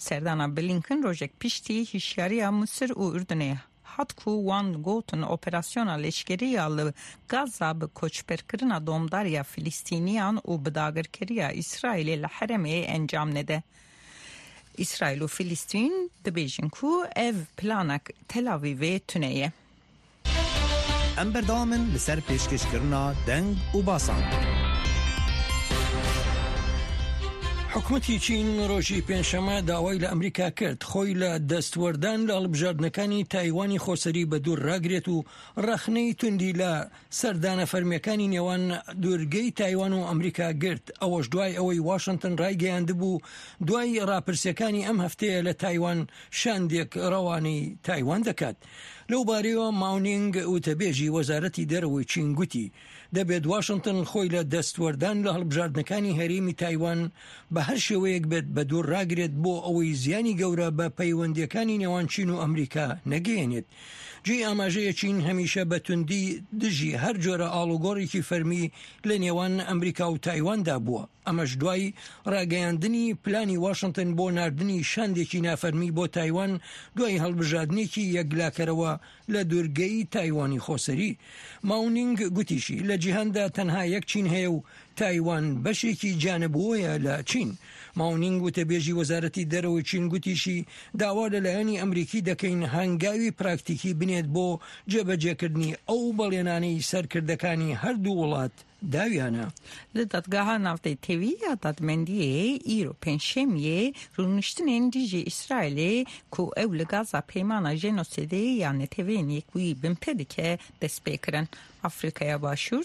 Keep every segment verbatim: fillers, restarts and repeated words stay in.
سردانا بلینکن روژک پیشتی هشیاری مصر و اردنه هاتکو وان گوتن اپراسیونا لشکریه ل غزه به کوچبرکرنا دومداریا فلسطینیان و بداگرکریه اسرائیل لحرمه انجام نده. اسرائیل و فلسطین دبیجن کو اف پلانک تل آویو تونیه. ام بردامن لسر پیشکش کرنا دنگ و باسان. حکومتی چین روژی پێنجشەمە داوای لە ئەمریکا کرد خۆی لە دەستوەردان لە هەڵبژاردنەکانی تایوانی خۆسەری بە دوور ڕاگرێت و ڕەخنەی توندی لە سەردانە فەرمیەکانی نێوان دوورگەی تایوان و ئەمریکا گرت ئەوەش دوای ئەوەی واشنگتن ڕایگەیاندبوو دوای ڕاپرسیەکانی ئەم هەفتەیە لە تایوان شاندێک ڕەوانەی تایوان دەکات. لەو بارەیەوە ماونینگ وتەبێژی وەزارەتی دەرەوەی چین گوتی دەبێت واشنگتن خۆی لە دەستوەردان لە هەڵبژاردنەکانی هەرێمی تایوان بە هەر شێوەیەک بێت بە دوور ڕاگرێت بۆ ئەوەی زیانی گەورە بە پەیوەندیەکانی نێوان چین و ئەمریکا نەگەیەنێت. جێ ئاماژەیە چین هەمیشە بە توندی دژی هەر جۆرە ئاڵوگۆڕێکی فەرمی لە نێوان ئەمریکا و تایواندا بووە. ئەمەش دوای ڕاگەیاندنی پلانی واشنگتن بۆ ناردنی شاندێکی نافەرمی بۆ تایوان دوای هەڵبژاردنێکی یەکلاکەرەوە لە دوورگەی تایوانی خۆسەری. ماونینگ گوتیشی لە جیهاندا تەنها یەک چین هەیە و تایوان بەشێکی جانبووەیە لە چین. ماونینگ وتەبێژی وەزارەتی دەرەوەی چین گوتیشی داوا لەلایەنی ئەمریکی دەکەین هەنگاوی پراکتیکی بنێت بۆ جێبەجێکردنی ئەو بەڵێنانەی سەرکردەکانی هەردوو وڵات داویانە. لە دادگاها ناوتەی تێویە دادمەندیە ئیرۆ پێنجشەمیە ڕوونشتنێن دیژی ئیسرائیلێ کو ئەو لە گازا پەیمانە ژێنۆسیدەیە یان نەتەوەیەن یەکوی بمپێ دکە دەست پێکردن. ئەفریقای باشوور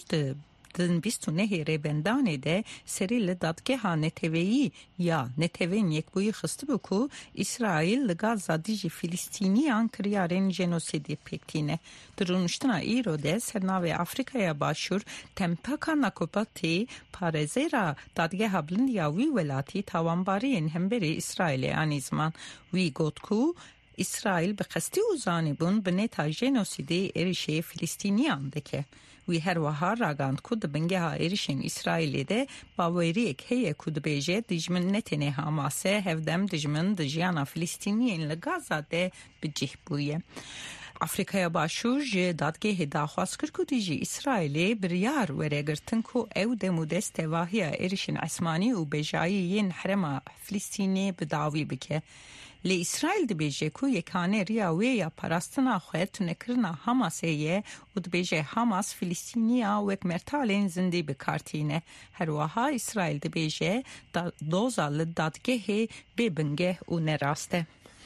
دن بیست و نه ریبندانه ده سری لدادگاه نتویی یا نتوین یک بوی خسته بکو اسرائیل لگازا دیجی فلسطینیان کریارین جنوسیدی پکتینه. درونشتنا ایرو ده سرناوی افریقای باشور تمپکا نکوپاتی پارزه را دادگاه بلندیا وی ولاتی تاوانبارین همبری اسرائیل آنیزمان وی گوت کو اسرائیل به قصدی اوزانی بون به نتا جنوسیدی اریشه فلسطینیان دکه. وی هر وها راگاند کود بنگه ها ایرشین اسرائیلی ده باوری اک هیه کود بیجه دجمن نتینه حماسه هفدم دجمن دجیانا فلسطینیین لگازا ده بجیح بویه. افریقای باشور جه دادگه داخواست کرد که دیجی اسرائیلی بریار ورگرتن که او دمو دست واهی ایرشین عثمانی و بجایین حرم فلسطینی بداوی بکه. لی اسرائیل دبیجه کو یکانه ریاوی یا پراستنا خواه تونکرنا حماسه و دبیجه حماس فلسطینیا و اک مرتالین زندی بکارتینه. هر وها اسرائیل دبیجه دوزا لدادگه ببنگه و نراسته.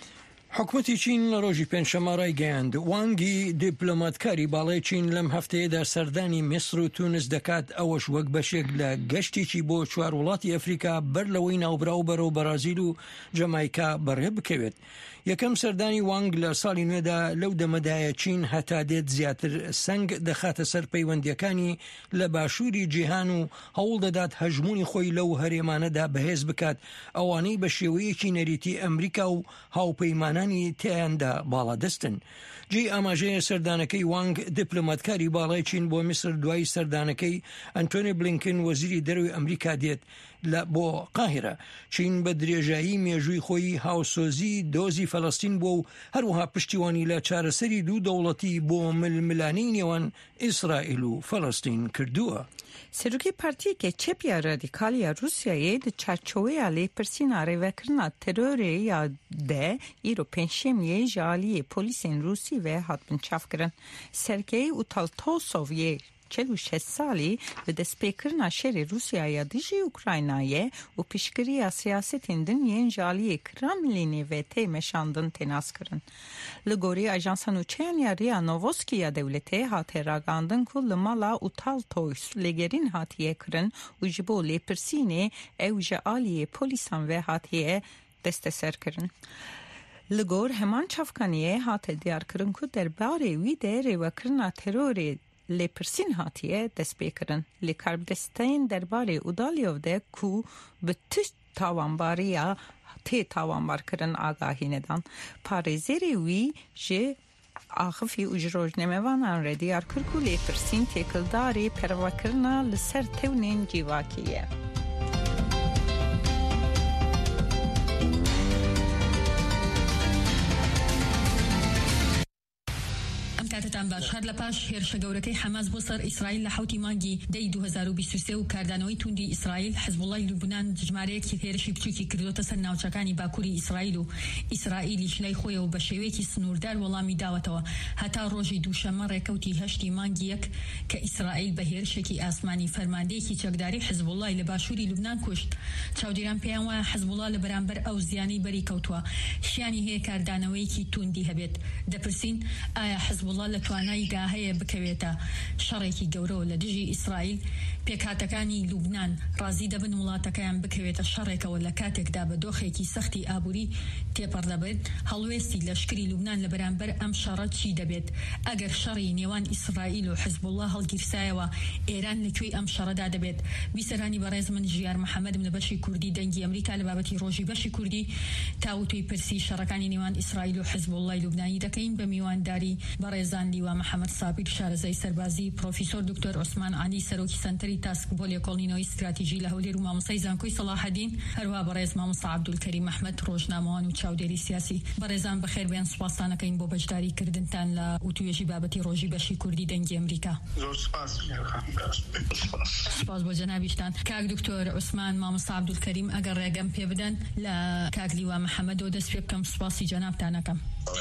حکومتی چین روژی پێنجشەمە ڕایگەیاند وانگی دیپلۆماتکاری باڵای چین لەم هەفتەیەدا سەردانی میسر و تونس دەکات ئەوەش وەک بەشێک لە گەشتێکی بۆ چوار وڵاتی ئەفریقا بەر لەوەی ناوبراو بەرەو بەرازیل و جەمایکا بەڕێ بکەوێت. یەکەم سەردانی وانگ لە ساڵی نوێدا لەو دەمەدایە چین هەتا دێت زیاتر سنگ دەخاتە سەر پەیوەندیەکانی لە باشووری جیهان و هەوڵ دەدات هەژمونی خۆی لەو هەرێمانەدا بەهێز بکات ئەوانەی بە شێوەیەکی نەریتی ئەمریکا و هاوپەیمانانی تیاندا باڵا دەستن. جێی ئاماژەیە سەردانەکەی وانگ دیپلۆماتکاری باڵای چین بۆ میسر دوای سەردانەکەی ئەنتۆنی بلینکن وەزیری دەرەوەی ئەمریکا دێت بۆ قاهرە. چین بە درێژایی مێژووی خۆی هاوسۆزی دۆزی فەڵەستین بۆ و هەروەها پشتیوانی لە چارەسەری دوو دەوڵەتی بۆ ململانەی نێوان ئیسرائیل و فەڵەستین کردووە. سروکی پارتی که چپیا رادیکالیا روسیای د چارچوبه لیپرسینا ریوکرنا تروری یا ده ایرو پنجشنبه جالی پلیسین روسی و هاتبن چاف کردن. سرگئی اوتالتوسوف چهل و شش سالی به دست پیکرنا شهر روسیای دیجی اوکراینای و پیشگیری سیاست دنیای جالی کرملینی و تیمشاندن تناس کردن. لگوری اجانس نوچین ریا نووسکیا دولتی هات راگاندن که لمالا اوتالتوس لگرین هاتیه کرن و جبو لیپرسینی او جالی پولیسان و هاتیه دست سر کرن. لگور همان چافکانیه هات دیار کرن که در باره وی در و کرنا تروری لیپرسین هاتیه دست بیکرن. لیکاربدستین درباره اودالیو ده کو به تشت تاوانباریا تی تاوانبار کرن آگاهی ندان. پارێزەری وی جه آخفی اجروج نمیوانان را دیار کرکو لیپرسین تیکلداری پروکرنا لسر تونین جیواکیه. کاتتان باش. هەر لە پاش هێرشە گەورەکەی حەماس بۆ سەر ئیسرائیل لە حوتی مانگی دەی دوو هەزار و بیست و سێ و کاردانەوەی توندی ئیسرائیل، حزبوڵای لوبنان ژمارەیەکی هێرشی بچووکی کردوتە سەر ناوچەکانی باکووری ئیسرائیل و ئیسرائیلیش لای خۆیەوە بە شێوەیەکی سنووردار وەڵامی داوەتەوە هەتا ڕۆژی دووشەمە ڕێکەوتی هەشتی مانگی یەک کە ئیسرائیل بە هێرشێکی ئاسمانی فەرماندەیەکی چەکداری حزبوڵای لە باشووری لوبنان کوشت. چاودێران پێیان وایە حزبوڵا لە بەرامبەر ئەو زیانەی بەری کەوتووە شیانی هەیە کاردانەوەیەکی توندی هەبێت. دەپرسین ئایا حزبوڵا لە تواناییدا هەیە بکەوێتە شەڕێکی گەورەوە لە دژی ئیسرائیل؟ پێکهاتەکانی لوبنان ڕازی دەبن وڵاتەکەیان بکەوێتە شەڕێکەوە لە کاتێکدا بە دۆخێکی سەختی ئابووری تێپەڕ دەبێت. هەڵوێستی لەشکری لوبنان لە بەرامبەر ئەم شەڕە چی دەبێت؟ ئەگەر شەڕی نێوان ئیسرائیل و حزبوڵا هەڵگیرسایەوە ئێران لەکوێی ئەم شەڕەدا دەبێت؟ بیسەرانی بەڕێز من ژیار محەممەدم لە بەشی کوردی دەنگی ئەمریکا لە بابەتی ڕۆژی بەشی کوردی تاوتوی پرسی شەڕەکانی نێوان ئیسرائیل و حزبوڵای لوبنانی دەکەین بە میوانداری بەڕێزان لیوا محەممەد سابیر شارەزای سەربازی، پرۆفیسۆر دکتۆر عوسمان عەلی سەرۆکی سەنتەری تاسک بۆ لێکۆڵینەوەی استراتیژی لە هەولێر و مامۆستای زانکۆی سەلاحەدین، هەروە بەڕێز مامۆستا عەبدولکەریم ئەحمەد ڕۆژنامەوان و چاودێری سیاسی. بەڕێزان بەخێر بێن، سوپاسانەکەین بۆ بەشداری کردنتان لە وتوێژی بابەتی ڕۆژی بەشی کوردی دەنگی ئەمریکا. زۆر سپاس. سپاس بۆ جەنابیشتان. کاک دکتۆر عوسمان، مامۆستا عەبدولکەریم، ئەگەر ڕێگەم پێ بدەن لە کاک لیوا محەممەدەوە دەست پێ بکەم سوپاسی جەنابتانەکەم.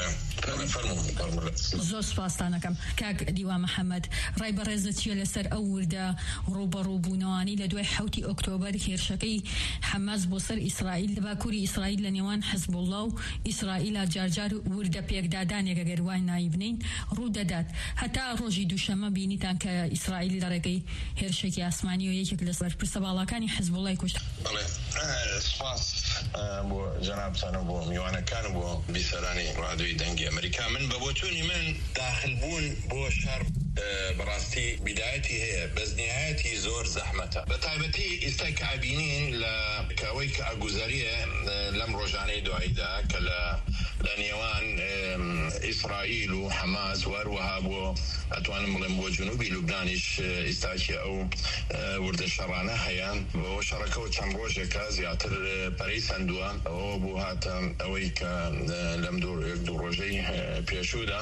زۆر سپاستانەکەم. کاک لیوا محەممەد، ڕای بەڕێزە چیە لەسەر ئەو وردە ڕوبەڕووبوونەوانی لە دوای حوتی ئۆکتۆبەر هێرشەکەی حەماس بۆ سەر ئیسرائیل لە باکووری ئیسرائیل لە نێوان حزبوڵا و ئیسرائیل جارجار وردە پێکدادانێک ئەگەر وای نایی بنین ڕوو دەدات. هەتا ڕۆژی دووشەمە بینیتان کە ئیسرائیل لە ڕێگەی هێرشێکی ئاسمانی و یەکێک لە بەرپرسە باڵاکانی حزبوڵای کوشت. سپاس بۆ جەنابتان و بۆ میوانەکان و بۆ بیسەرانی ڕادیۆی دەنگی ئەمریکا. من بە بۆچوونی من داخلبوون بۆ شەڕ بەڕاستی بیدایەتی هەیە، بەس نهایەتی زۆر زەحمەتە. بە تایبەتی ئێستا کە ئابینین لە کەوەی کە ئاگوزاریە لەم ڕۆژانەی دواییدا کە لە لە نێوان ئیسرائیل و حەماس و هەروەها بۆ ئەتوانم بڵێم بۆ جنوبی لوبنانیش ئێستاکی ئەو وردە شەڕانە هەیە. بۆ شەڕەکەەوە چەند ڕۆژێکە زیاتر پەرەی سندووە. ئەوە بۆ هاتە ئەوەی کە لەم دوو ڕۆژەی پێشوودا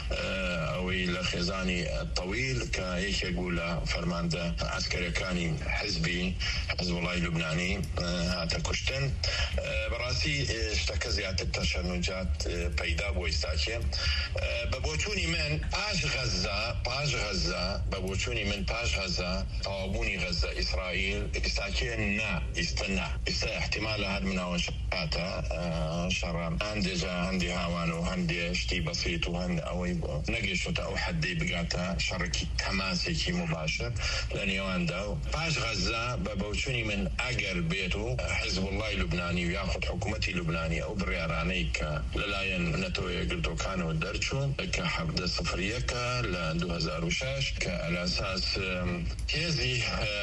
ئەوەی لە خێزانی طویل کە یەکێک بوو لە فەرماندە عەسکەریەکانی حزبی حزبوڵای لوبنانی هاتە کوشتن. بەڕاستی شتەکە زیاتر تەشەنوجات پەیدا بۆ ئێستاکێ. بە بۆچوونی من پاش غەزە پاش غەزە بە بۆچوونی من پاش غەزە تەوابوونی غەزە ئیسرائیل ئێستاکێ نا ئێستا نا ئێستا احتیمالە هەر مناوە شەڕاتە شەڕان هەندێجا هەندی هاوان و هەندێ شتی بەسیط و هەند ئەوەی نەگەیشتە ئەو حەدەی بگاتە شەڕێکی تەماسێکی مباشر لە نێواندا. و پاش غەزە بە بۆچوونی من ئەگەر بێت و حزبوڵای لوبنانی و یاخود حکوومەتی لوبنانی ئەو بڕیارانەی کە لەلایەن نەتۆ یەکگرتوەکانەوە دەرچوون کە حەفدە سفر یەکە لە دوو هەزار و شەش کە ئەلاساس هێزی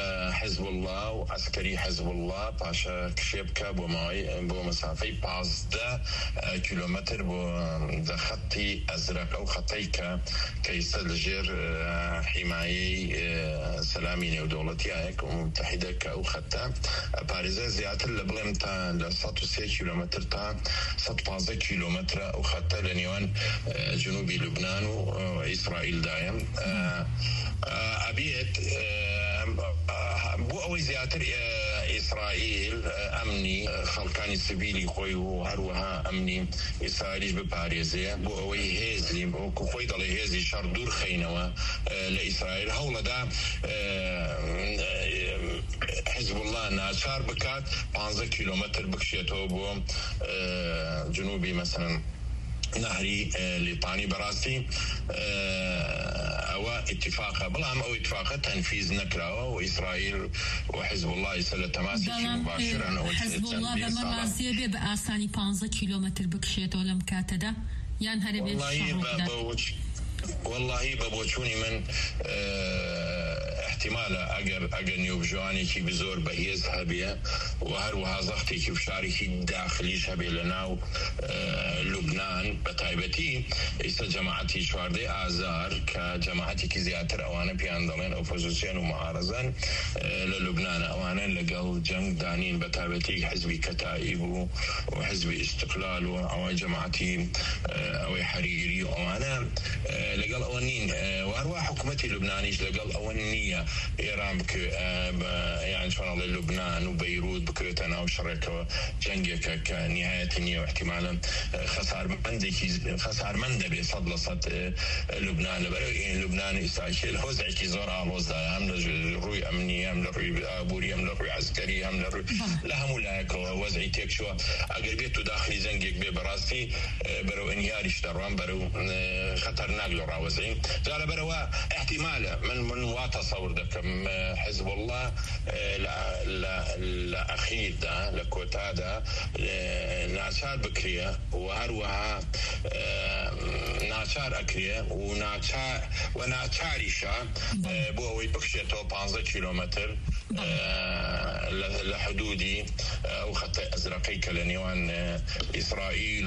حزبوڵا و عەسکەری حزبوڵا پاشە کشێ بکە بۆ ماوەی بۆ مەسافەی پازدە کیلۆمەتر بۆ خەتی ئەزرق ئەو خەتەی کە کەیسە لەژێر حیمایەی سەلامی نێودەوڵەتیایەک و متحیدە کە ئەو خەتە پارێزە زیاتر لە بڵێم تا لە سەد و سێ کیلۆمەتر تا سەد و پانزدە کیلۆمەترە ئەو خەتە لە نێوان جنوبی لوبنان و ئیسرائیلدایە. ئەبێت بۆ ئەوەی زیاتر ئیسرائیل ئەمنی خەڵکانی سیڤیلی خۆی و هەروەها ئەمنی ئیسرائیلیش بپارێزێ بۆ ئەوەی هێزی وەکو خۆی دەڵێ هێزی شەڕ دوور خەینەوە لە ئیسرائیل هەوڵەدا حزبوڵا ناچار بکات پانزدە کیلۆمەتر بکشێتەوە بۆ جنوبی مەسەڵەن نهری لیطانی. بەڕاستی ئەوە اتفاقە، بەڵام ئەو اتفاقە تەنفیز نەکراوە و ئیسرائیل و حزبوڵا ئێستا لە تەماسێکی مباشرن. حزبوڵا بەمە ڕازیە بێ بە ئاسانی پانزدە کیلۆمەتر بکشێتەوە لەم کاتەدا یان هەرە بێت واللهی بە بۆچوونی من احتمال اگر اگر نیوبجوانی کی بزور بهیز هبیه و هر وها ضغطی کی بشارکی داخلیش هبیه لناو لبنان بتایبتی ایسا جماعتی شوارده آزار که جماعتی کی زیاتر اوانه پیاندلین اپوزیسیون و معارضان للبنان اوانه لقل جنگ دانين بتابتي حزب كتائب وحزب استقلال او جماعتي او حريري وانا لقل اونين واروح حكومتي اللبنانيه لقل اونيه ايران بك يعني شلون لبنان وبيروت بكرتنا وشركه جنجك كنهايه نيه واحتمالا خسار مندكي خسار مندبي صد لصد لبنان لبنان استعشل هوزع كي زور الوز هم روي امنيه هم روي ابوري هم روي عسكري هم روي لهم ولا وزعي تكشوا اغلبيته داخلي زنجك ببراسي برو انهيارش دروان برو خطرناك لو راوزعي قال برو احتمال من من واتصور دكم حزب الله لا لا لا اخير ده لكوتادا ناشار بكريه وهروها ناشار اكريه وناشار وناشاريشا بو بكشته خمسطعش كيلومتر لحدودي او خط ازرقي كلنيوان اسرائيل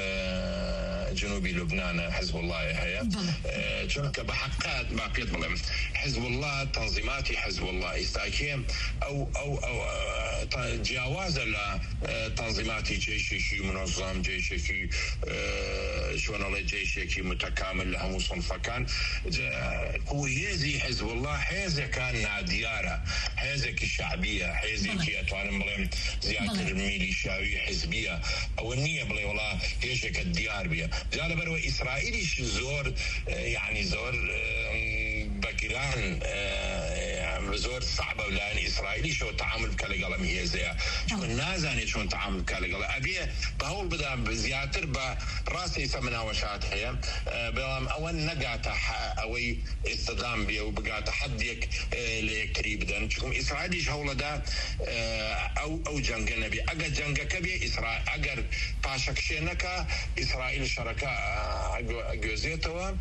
جنوبي لبنان حزب الله هي شنك بحقات باقي ظلم حزب الله تنظيماتي حزب الله استاكيم او او او جواز لتنظيماتي جيشي منظم جيشي شلون الله جيشي متكامل لهم صنف كان هو يزي حزب الله حيزه كان نادياره حيزه الشعبيه حيزه كي اتوان ملم زياده الميليشياوي حزبيه او النيه بلا والله هيك الديار بيها جال برو اسرائيلي زور يعني زور بكيران زور صعبه ولان اسرائيلي شو تعامل كالقلم هي زي شو نازاني شو تعامل كالقلم ابي بقول بدا بزياتر براسي سمنا وشات هي بلام اول نقاط اوي استدام بي وبقى تحديك لكريب دن شكم اسرائيلي شو دا او او جنگ نبي اجا جنگ كبي اسرائيل اگر باشكشنكا اسرائيل شركاء جوزيتوا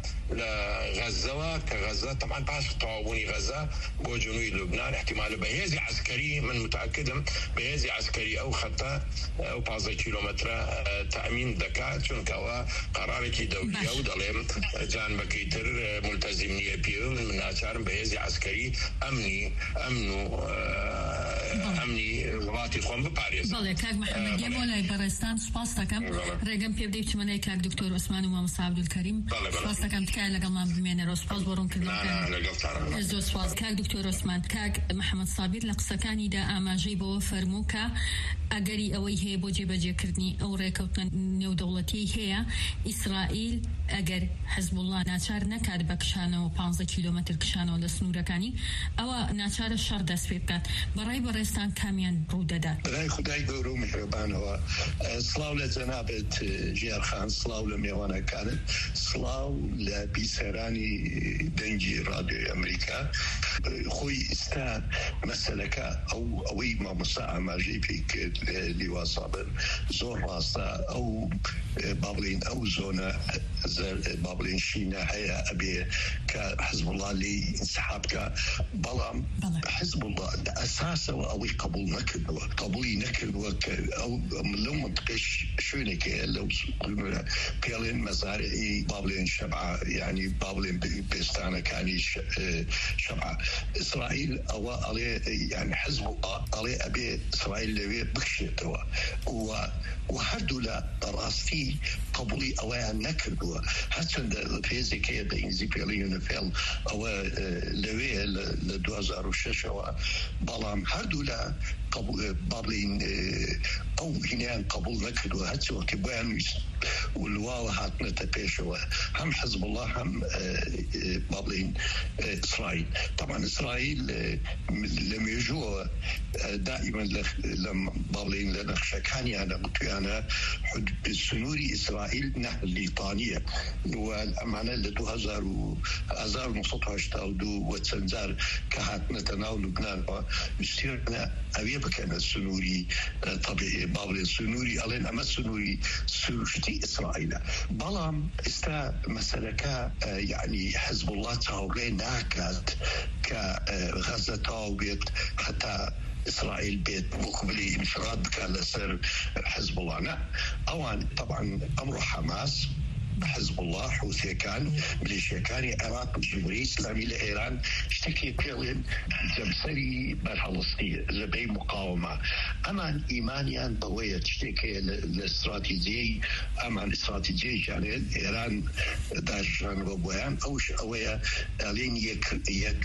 لغزه كغزه طبعا باش طاووني غزه بوجنوي لبنان احتمال بهيزي عسكري من متاكد بهيزي عسكري او خطا او بعض كيلومتر تامين ذكاء چونك هو قرارك دولي او دلم جان بكيتر ملتزمنيه بيو من ناشر بهيزي عسكري امني امنو امني وڵاتی خۆم بپارێزم. بەڵێ کاک محەممەد گەمۆلای بەڕێستان سوپاس دەکەم ڕێگەم پێ بدەیت چمەنەی کاک دکتۆر عوسمان و مامۆستا عەبدولکەریم سوپاس دەکەم تکایە لەگەڵمان بمێنەرەوە سوپاس بۆ ڕوونکردنەوەکان زۆر سوپاس کاک دکتۆر عوسمان. کاک محەممەد سابیر لە قسەکانیدا ئاماژەی بەوە فەرموو کە ئەگەری ئەوەی هەیە بۆ جێبەجێکردنی ئەو ڕێکەوتنە نێودەوڵەتی هەیە ئیسرائیل ئەگەر حزب الله ناچار نەکات بە کشانەوە پانزە کیلۆمەتر کشانەوە لە سنوورەکانی ئەوە ناچارە شەڕ دەست پێ بکات. بەڕای بەڕێستان کامیان ڕوو دەدات؟ بەڕای خودای گەورە و میهرەبانەوە سڵاو لە جەنابێت ژیارخان، سڵاو لە میێوانەکانت، سڵاو لە بیسەرانی دەنگی ڕادیۆی ئەمریکا. خۆی ئێستا مەسەلەکە ئەو ئەوەی مامۆستا ئاماژەی پێی کرد لیوا سابر زۆر ڕاستە. ئەو با بڵێن ئەو زۆنە با بڵێن شینە هەیە ئەبێ کە حزب الله لێی ئینسحاب بکە، بەڵام حزب الله لە ئەساسەوە ئەوەی قبول نەکردەوە قبولی نەکردووە کە ئەو لەو منطقەی شوێنێکەیە لەو پێڵێن مەزارعی با بڵێن شەبعە، یعنی با بڵێن پێستانەکانی شەبعە. ئیسرائیل ئەوە ئەڵێ یعنی حزب الله ئەڵێ ئەبێ ئیسرائیل لەوێ بکشێتەوە و هەردوو لە ڕاستی قبولی ئەوەیان نەکردووە. هەرچەندە پێزێکەیە بە ئینگلیزی پێڵی یونیفیل ئەوە لەوێ لە دو هەزار و شەشەوە، بەڵام هەردوو لە با بڵێن ئەو هینیان قبول نەکردووە هەرچەوەکە بۆیان ویست و لواوە هاتنەتە پێشەوە هەم حزب الله هەم با بڵێن ئیسرائیل. طبعا ئیسرائیل لە مێژووە دائیما لە با بڵێن لە نەخشەکانیانە گوتویانە سنووری ئیسرائیل نەهر لیتانیە و ئەمانە لە دو هەزار و أزار نصطها اشتاودو وتسنزار كهات نتناول لبنان مستيرنا أبي بكنا السنوري طبيعي بابل السنوري ألين أما السنوري سوشتي إسرائيل بلام استا مسألة يعني حزب الله تاوغي ناكات كغزة تاوغيت حتى إسرائيل بيت مقبلي انفراد كان لسر حزب الله نا أوان طبعا أمر حماس حزب الله حوثي كان ميليشيا كان عراق الجمهورية الإسلامية لإيران اشتكي بيلين زمسري بالفلسطين زبي مقاومة أما إيمانيان بوية تشتكي الاستراتيجية أما الاستراتيجية يعني إيران دارجان وبويان أوش أوية ألين يك يك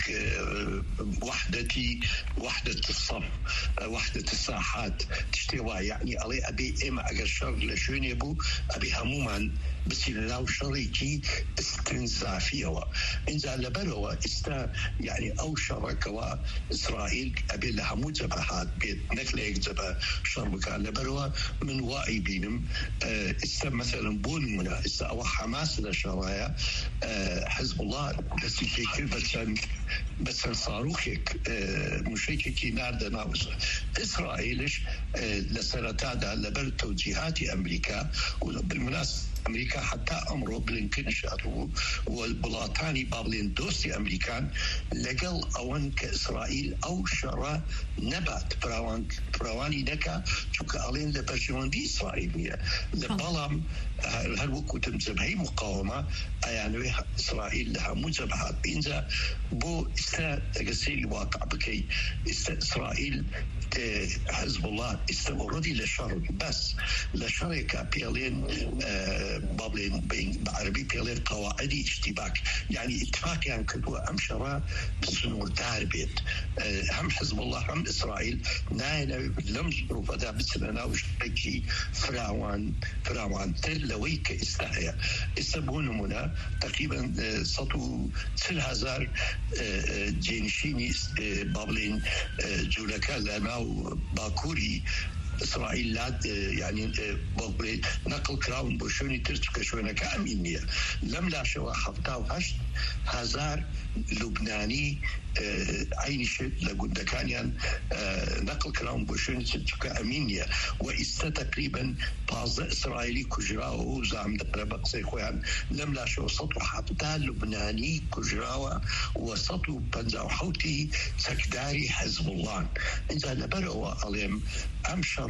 وحدتي وحدة الصف وحدة الساحات تشتوى يعني ألي أبي إما أجر شر لشون يبو أبي هموما بس لو شريكي استنزافية إنزا لبروا استا يعني أو شركوا إسرائيل أبي لها مجبهات بيت نكليك جبه شربكا لبروا من واعي بينهم استا مثلا بونمنا استا أو حماس لشرايا حزب الله بس يفكر بس بس صاروخك مشيكي نارد ناوز إسرائيلش لسنتادا لبر توجيهات أمريكا وبالمناسبة أمريكا حتى أمره بلينكن شاتو والبلاطاني بابلين دوستي أمريكان لقل أوان كإسرائيل أو شرا نبات براوان براواني نكا شوك ألين لبرجوان دي إسرائيلية لبالام هل وقت مزبهي مقاومة يعني إسرائيل لها مزبهات بينزا بو استا تقسيل الواقع بكي استا إسرائيل حزب الله استمردي لشر بس لشركة بيلين بابلين بعربي بيلين قواعدي اشتباك يعني اتفاق يعني كدوا أمشرا بالسنور داربيت هم حزب الله هم إسرائيل ناينا لم ظروف دا بسلنا وشبكي فراوان فراوان تلويك استحيا استبون منا تقريبا سطو تسل هزار جينشيني بابلين جولكا لنا باكوري إسرائيل لا يعني بقول نقل كراون بوشوني ترتك شوينا كأمينية لم لا شوا حفتا وهشت هزار لبناني عيني شيء لقد كان يعني نقل كراون بوشوني ترتك كأمينية وإستا تقريبا بعض إسرائيلي كجراو زعم دربق سيخوان لم لا شوا سطو حفتا لبناني كجراو وسطو بنزاو حوتي سكداري حزب الله إذا نبروا عليهم أمشى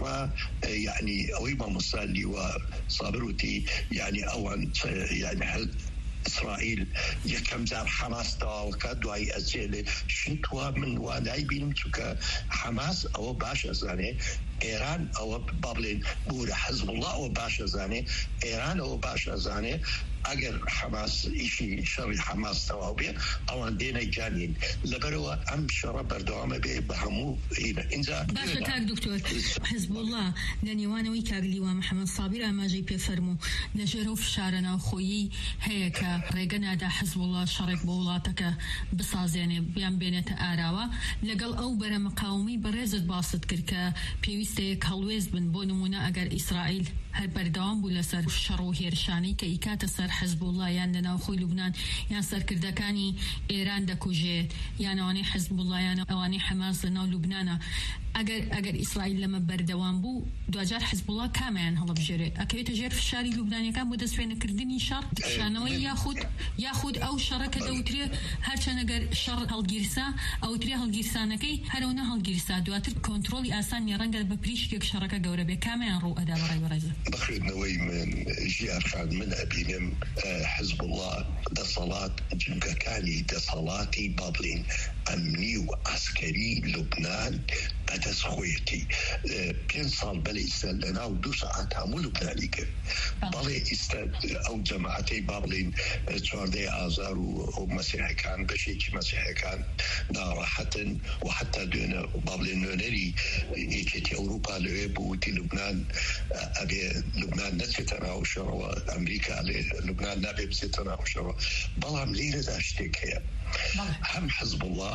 يعني أويما مصالي وصابروتي يعني أولا يعني إسرائيل يكم زار حماس توا وكادوا أي أزيل شنتوا من ونايبين تك حماس أو باش أزاني إيران أو بابلين بورا حزب الله أو باش أزاني إيران أو باش أزاني أجر حماس إشي شر حماس توابير أو عندنا جانين لبروا أم شر بردوام بهمو هنا إنزا باشا كاك دكتور حزب الله لنيوان ويكاغلي ومحمد صابر أما جي بيفرمو نجروف شارنا وخويي هيك ريغنا دا حزب الله شرك بولاتك بصازيني بيان بينة آراوا لقل أو برا مقاومي برزت باسط كركا بيويستيك هلويز بن بونمونا أجر إسرائيل هر بردوام بولا سر شرو هيرشاني كإيكات سر حزب الله يعني لنا أخوي لبنان يعني سر كردكاني إيران دكوجيت يعني واني حزب الله يعني واني حماس لنا لبنان أجر أجر إسرائيل لما بردوام بو دواجار حزب الله كمان هلا بجري أكيد تجار في الشارع اللبناني كان بدس فين كردني شر شانوي ياخد ياخد أو شركة دوتري هرشان أجر شر هالجرسا أو تري هالجرسانة كي هرونا هالجرسا دواتر كنترول أسان يرنجل ببريش كيك شركة جوربة كمان رو أدا براي برزة بخير نوي من جيار خان من أبينم حزب الله ده صلاة جنكا كاني ده صلاتي بابلين أمني وعسكري لبنان أدس خويتي بين صال بلي استلنا ودو ساعات همو لبنانيك بلي استل أو جماعتي بابلين تواردي آزار ومسيحي كان بشيكي مسيحي كان ناراحة وحتى دون بابلين نونري إيكيتي أوروبا لعبو دي لبنان أبي لبنان نتفتنا وشروا أمريكا لبنان نابي بستنا وشروا بلام ليلة داشتك هي هم حزب الله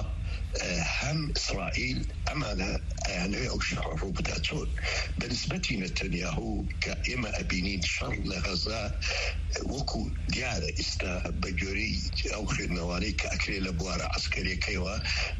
هم إسرائيل أمانة يعني أو شعر بداتون بالنسبة نتنياهو كإما أبينين شر لغزة وكو ديارة استا بجوري أو خيرنواني كأكري لبوارة عسكرية كيوا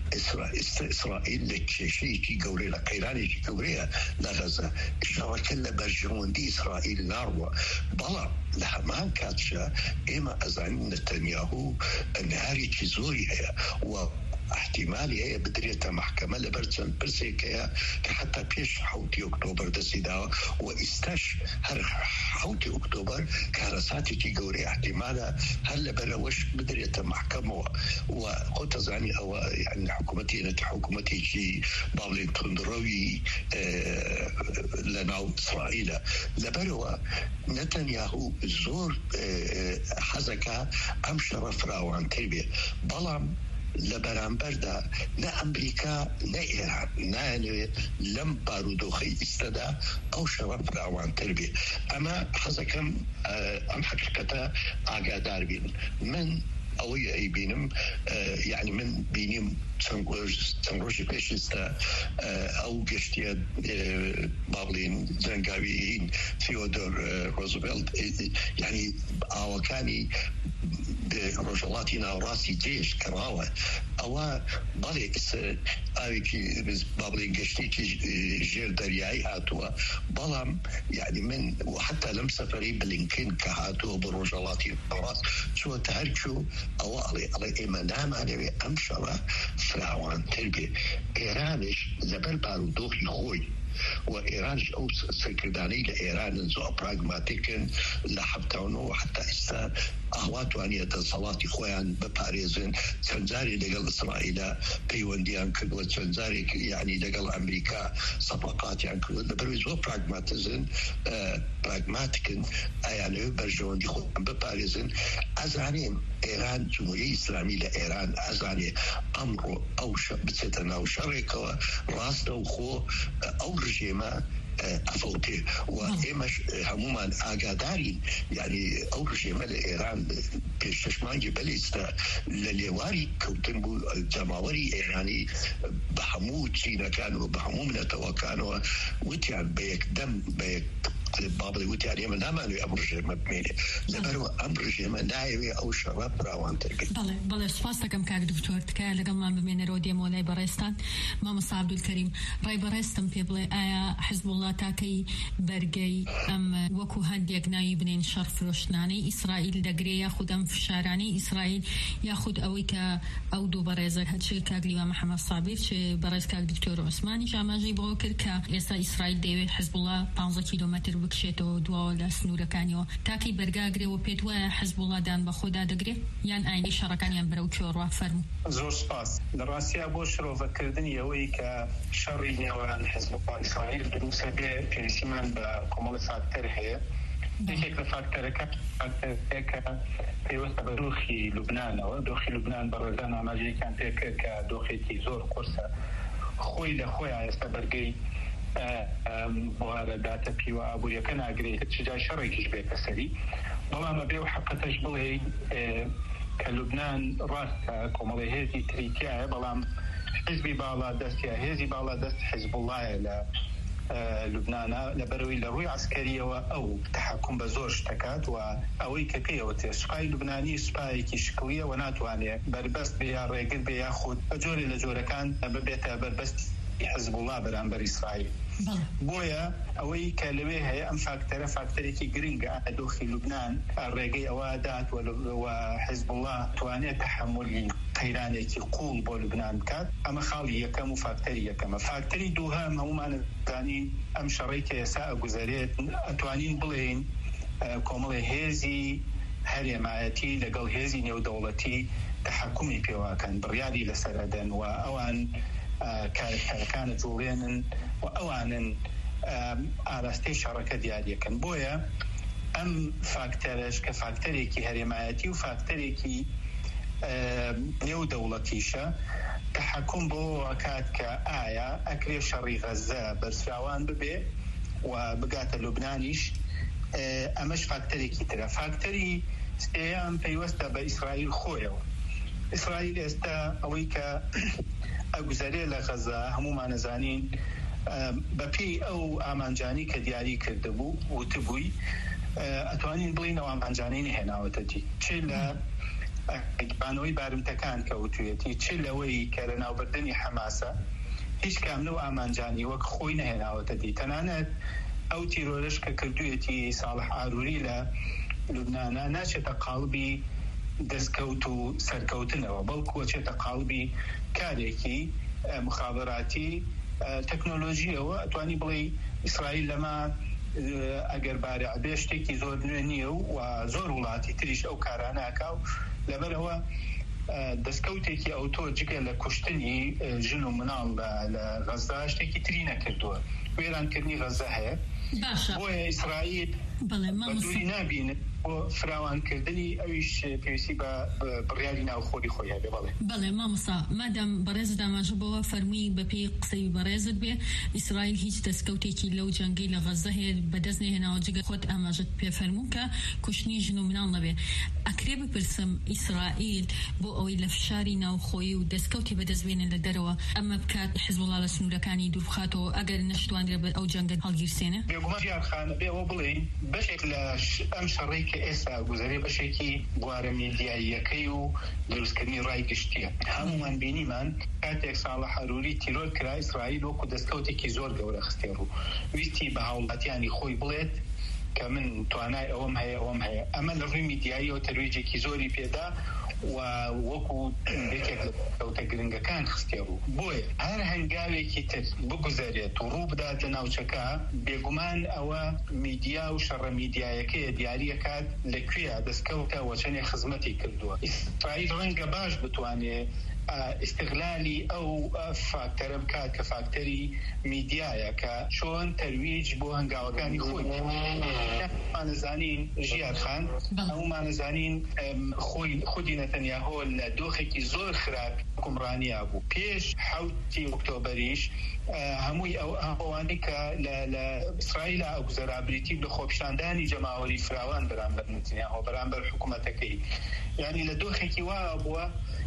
إسرائيل لكشي كي قوري لقيراني كي قوري لغزة الشركة لبرجون دي إسرائيل ناروا بلا لها ما كاتشا إما أزعن نتنياهو نهاري كزوري هي و احتمالي هي بدرية محكمة لبرتن برسيكيا كحتى بيش حوتي أكتوبر دسيدا واستش هر حوتي أكتوبر كارساتي كي قوري احتمالا هل بروش بدرية محكمة وقلت زعني أو يعني حكومتي نت حكومتي كي بابلي تندروي اه لناو إسرائيل لبروا نتنياهو زور اه حزكا أم شرف راوان تربية بلام لبرانبر دا نا أمريكا نا إيران نا لم بارودوخي استدا أو شرف راوان تربية أما حزكم أم حقيقة آقادار بين من أوي أي بينم يعني من بينم تنروش بيشستا أو قشتيا بابلين زنقاويين ثيودور روزفلت يعني أو كاني برجلاتنا راسي جيش كراوة أو بالي إس أويكي بابلين قشتيكي جير درياي هاتوا بلام يعني من وحتى لم سفري بلينكين كهاتوا برجلاتنا راس شو تهرشو أو علي علي إيمانام علي أمشرة فراوان تربية إيرانش لبر بارودوخي خوي وإيران أو سكرداني لإيران زو براغماتيكن لحبتونه وحتى إستا أهواتو أن يتصالاتي خوان بباريزن تنزاري لقل إسرائيل بيونديان كل وتنزاري يعني لقل أمريكا صفقات يعني كل لبروي زو براغماتيزن براغماتيكن يعني برجون دي خوان بباريزن أزاني إيران جمهورية إسلامية لإيران أزاني أمر أو بتتنا أو شركة راس وخو أو رجيمة أفوتي وإمش هموما آقادارين يعني أو رجيمة لإيران بيشتشمان جباليستا لليواري كوتن بو جماوري إيراني بحمود سينا كانوا بحموم نتوا كانوا وتيان بيك دم بيك بابلي وتي عليه من أمانو أمر مبني لبرو أمر جمع نايوي أو شباب راوان تركي. بله بله سپاسكم كاك دكتور تكا لقل ما بمين رودي مولاي برستان ما مصعب عبد الكريم راي برستم بيبلي آيا حزب الله تاكي برقي أم وكو هنديك نايبنين شرف روشناني إسرائيل دقري ياخد أم فشاراني إسرائيل ياخد أويكا أو دو بريزك هادشي كاك ليوا محمد صابير شي بريز كاك دكتور عثماني جاماجي بغوكر كا يسا إسرائيل ديوي حزب الله خمسة كيلومتر بکشێتەوە دوا لە سنوورەکانیەوە تاکی بەرگاگرێ و پێت وایە حزب الله دان بە خۆدا دەگرێت یان ئاینی شەڕەکانیان بەرەو کێوەڕوا فەرموو. زۆر سپاس لە ڕاستیە بۆ شرۆڤەکردنی ئەوەی کە شەڕی نێوان حزب الله ئیسرائیل دروستە بێ پێویستیمان بە کۆمەڵی فاکتەر هەیە. یەکێک لە فاکتەرەکە فاکتەرێکە پێوەستە بە دۆخی لوبنانەوە دۆخی لوبنان بە ڕێزان ئاماژەیەکیان پێکرد کە دۆخێکی زۆر قورسە خۆی لە خۆیان ئێستا بەرگەی بوهارە داتە پیوە ئابوووریەکە ناگرێت چجای شەڕێکیش بێتە سەری بەڵام ئەبێ و حەقەتەش بڵێ کە لوبنان ڕاستە کۆمەڵی هێزی تریتیایە بەڵام حیزبی باڵا دەستیە هێزی باڵا دەست حیزب اللهە لە لوبنانە لەبەرەوەی لە ڕووی عسکەریەوە ئەو تەحەکوم بە زۆر شتەکات و ئەوەی کە پێیەوە تێ سوپای لوبنانی سوپایەکی شکڵیە و ناتوانێت بربەست بێ یا ڕێگر بێ یاخود بە جۆرێ لە جۆرەکان ببێتە بربەستی حزب الله بەرامبەر ئیسرائیل بۆیە ئەوەی کە لەوێ هەیە ئەم فاکتەرە فاکتەرێکی گرنگە دۆخی لوبنان ڕێگەی ئەوە دات و حزب الله توانێت تەحملی قەیرانێکی قوڵ بۆ لوبنان بکات ئەمە خاڵی یەکەم و فاکتەری یەکەمە فاکتەری دووهەم هەمومان دەزانین ئەم شەڕێی کە ئێستا ئەگوزارێت ئەتوانین بڵێین کۆمەڵی هێزی هەرێمایەتی لەگەڵ هێزی نێودەوڵەتی تەحەکومی پێواکەن بڕیاری لەسەر ئەدەن و ئەوان کارەکانە جوڵێنن و ئەوانن ئاراستەی شەڕەکە دیاریەکەن بۆیە ئەم فاکتەرش کە فاکتەرێکی هەرێمایەتی و فاکتەرێکی نێودەوڵەتیشە تەحەکوم بۆ ئەکات کە ئایا ئەکرێ شەڕی غەزە بەرچاوان ببێ و بگاتە لوبنانیش ئەمەش فاکتەرێکی ترە فاکتەری سێیان پەیوەستە بە ئیسرائیل خۆیەوە ئیسرائیل ئێستا ئەوەی کە ئەگوزارێ لە غەزا هەمومان نەزانین بەپێی ئەو ئامانجانی کە دیاری کردبوو وتبووی ئەتوانین بڵین ئەو ئامانجانەی نهێناوەتە دی چ لە بانەوەی بارمتەکان کە وتوێتی چ لەوەی کە لە ناوبردنی حەماسە هیچ کام لەو ئامانجانی وەک خۆی نهێناوەتە دی تەنانەت ئەو تیرۆرش کە کردوێتی ساڵح ئاروری لە لوبنانە ناچێتە قاڵبی دەستکەوت و سەرکەوتنەوە بەڵکو چێتە قاڵبی کارێکی مخابراتی تەکنۆلۆژیەوە ئەتوانی بڵێ ئیسرائیل لەما ئەگەر بارە بێ شتێکی زۆر نوێ نییە و زۆر وڵاتی تریش ئەو کاراناکا و لەبەرەوە دەستکەوتێکی ئەو تۆ جگە لە کوشتنی ژن و مناڵ لە غەزا شتێکی تری نەکردووە وێرانکردنی غەزا هەیە بۆیە ئیسرائیل بەدووری نابینێت بۆ فراوانکردنی ئەویش پێویستی بە بڕیاری ناوخۆری خۆی هەبێ بەڵێ بەڵێ مامۆستا مادام بەڕێزت ئاماژە بەوە فەرمووی بەپێی قسەی بەڕێزت بێ ئیسرائیل هیچ دەستکەوتێکی لەو جەنگەی لە غەزە هەیە بەدەست نێهێناوە جگە خۆت ئاماژەت پێ فەرموو کە کوشتنی ژن و مناڵ نەبێ ئەکرێ بپرسم ئیسرائیل بۆ ئەوەی لە فشاری ناوخۆیی و دەستکەوتی بەدەست بێنێ لە دەرەوە ئەمە بکات حیزبوڵا لە سنوورەکانی دووربخاتەوە ئەگەر نەشتوانرێ بە ئەو جەنگە هەڵگیرسێنە بێگومان ژیانخانە بێەوە بڵێین بەشێک لە ئەم شەڕێی کە ئێستا گوزارێ بەشێکی بوارە میدیاییەکەی و دروستکردنی ڕای گشتیە هەمومان بینیمان کاتێک ساڵح ئاروری تیرۆر کرا ئیسرائیل وەکو دەستکەوتێکی زۆر گەورە خستێ ڕوو ویستی بە هاوڵاتیانی خۆی بڵێت کە من توانای ئەوەم هەیە ئەوەم هەیە ئەمە لە ڕووی میدیاییەوە تەرویجێکی زۆری پێدا و وەکو یەکێک لە کەوتە گرنگەکان خستێ ڕوو بۆیە هەر هەنگاوێکی تر بگوزارێت و ڕوو بدات لە ناوچەکە بێگومان ئەوە میدیا و شەڕە میدیایەکەیە دیاریەکات لەکوێیە دەستکەوتە وەچەنێ خزمەتی کردووە ئیسرائیل ڕەنگە باش بتوانێت استغلالی ئەو فاکتەرە بکات کە فاکتەری میدیایە کە چۆن تەرویج بۆ هەنگاوەکانی خۆی مانەزانین ژیارخان ئەو مانەزانین خۆی خودی نەتەنیاهۆ لە دۆخێکی زۆر خراپ حکومڕانیا بوو پێش حوتی ئۆکتۆبەریش هەمووی ئەو ئەوانەی کە لە ئیسرائیل ئەو گوزەرابریتی لە خۆپیشاندانی جەماوەری فراوان بەرامبەر نەتەنیاهۆ بەرامبەر حکوومەتەکەی یعنی لە دۆخێکی وا بووە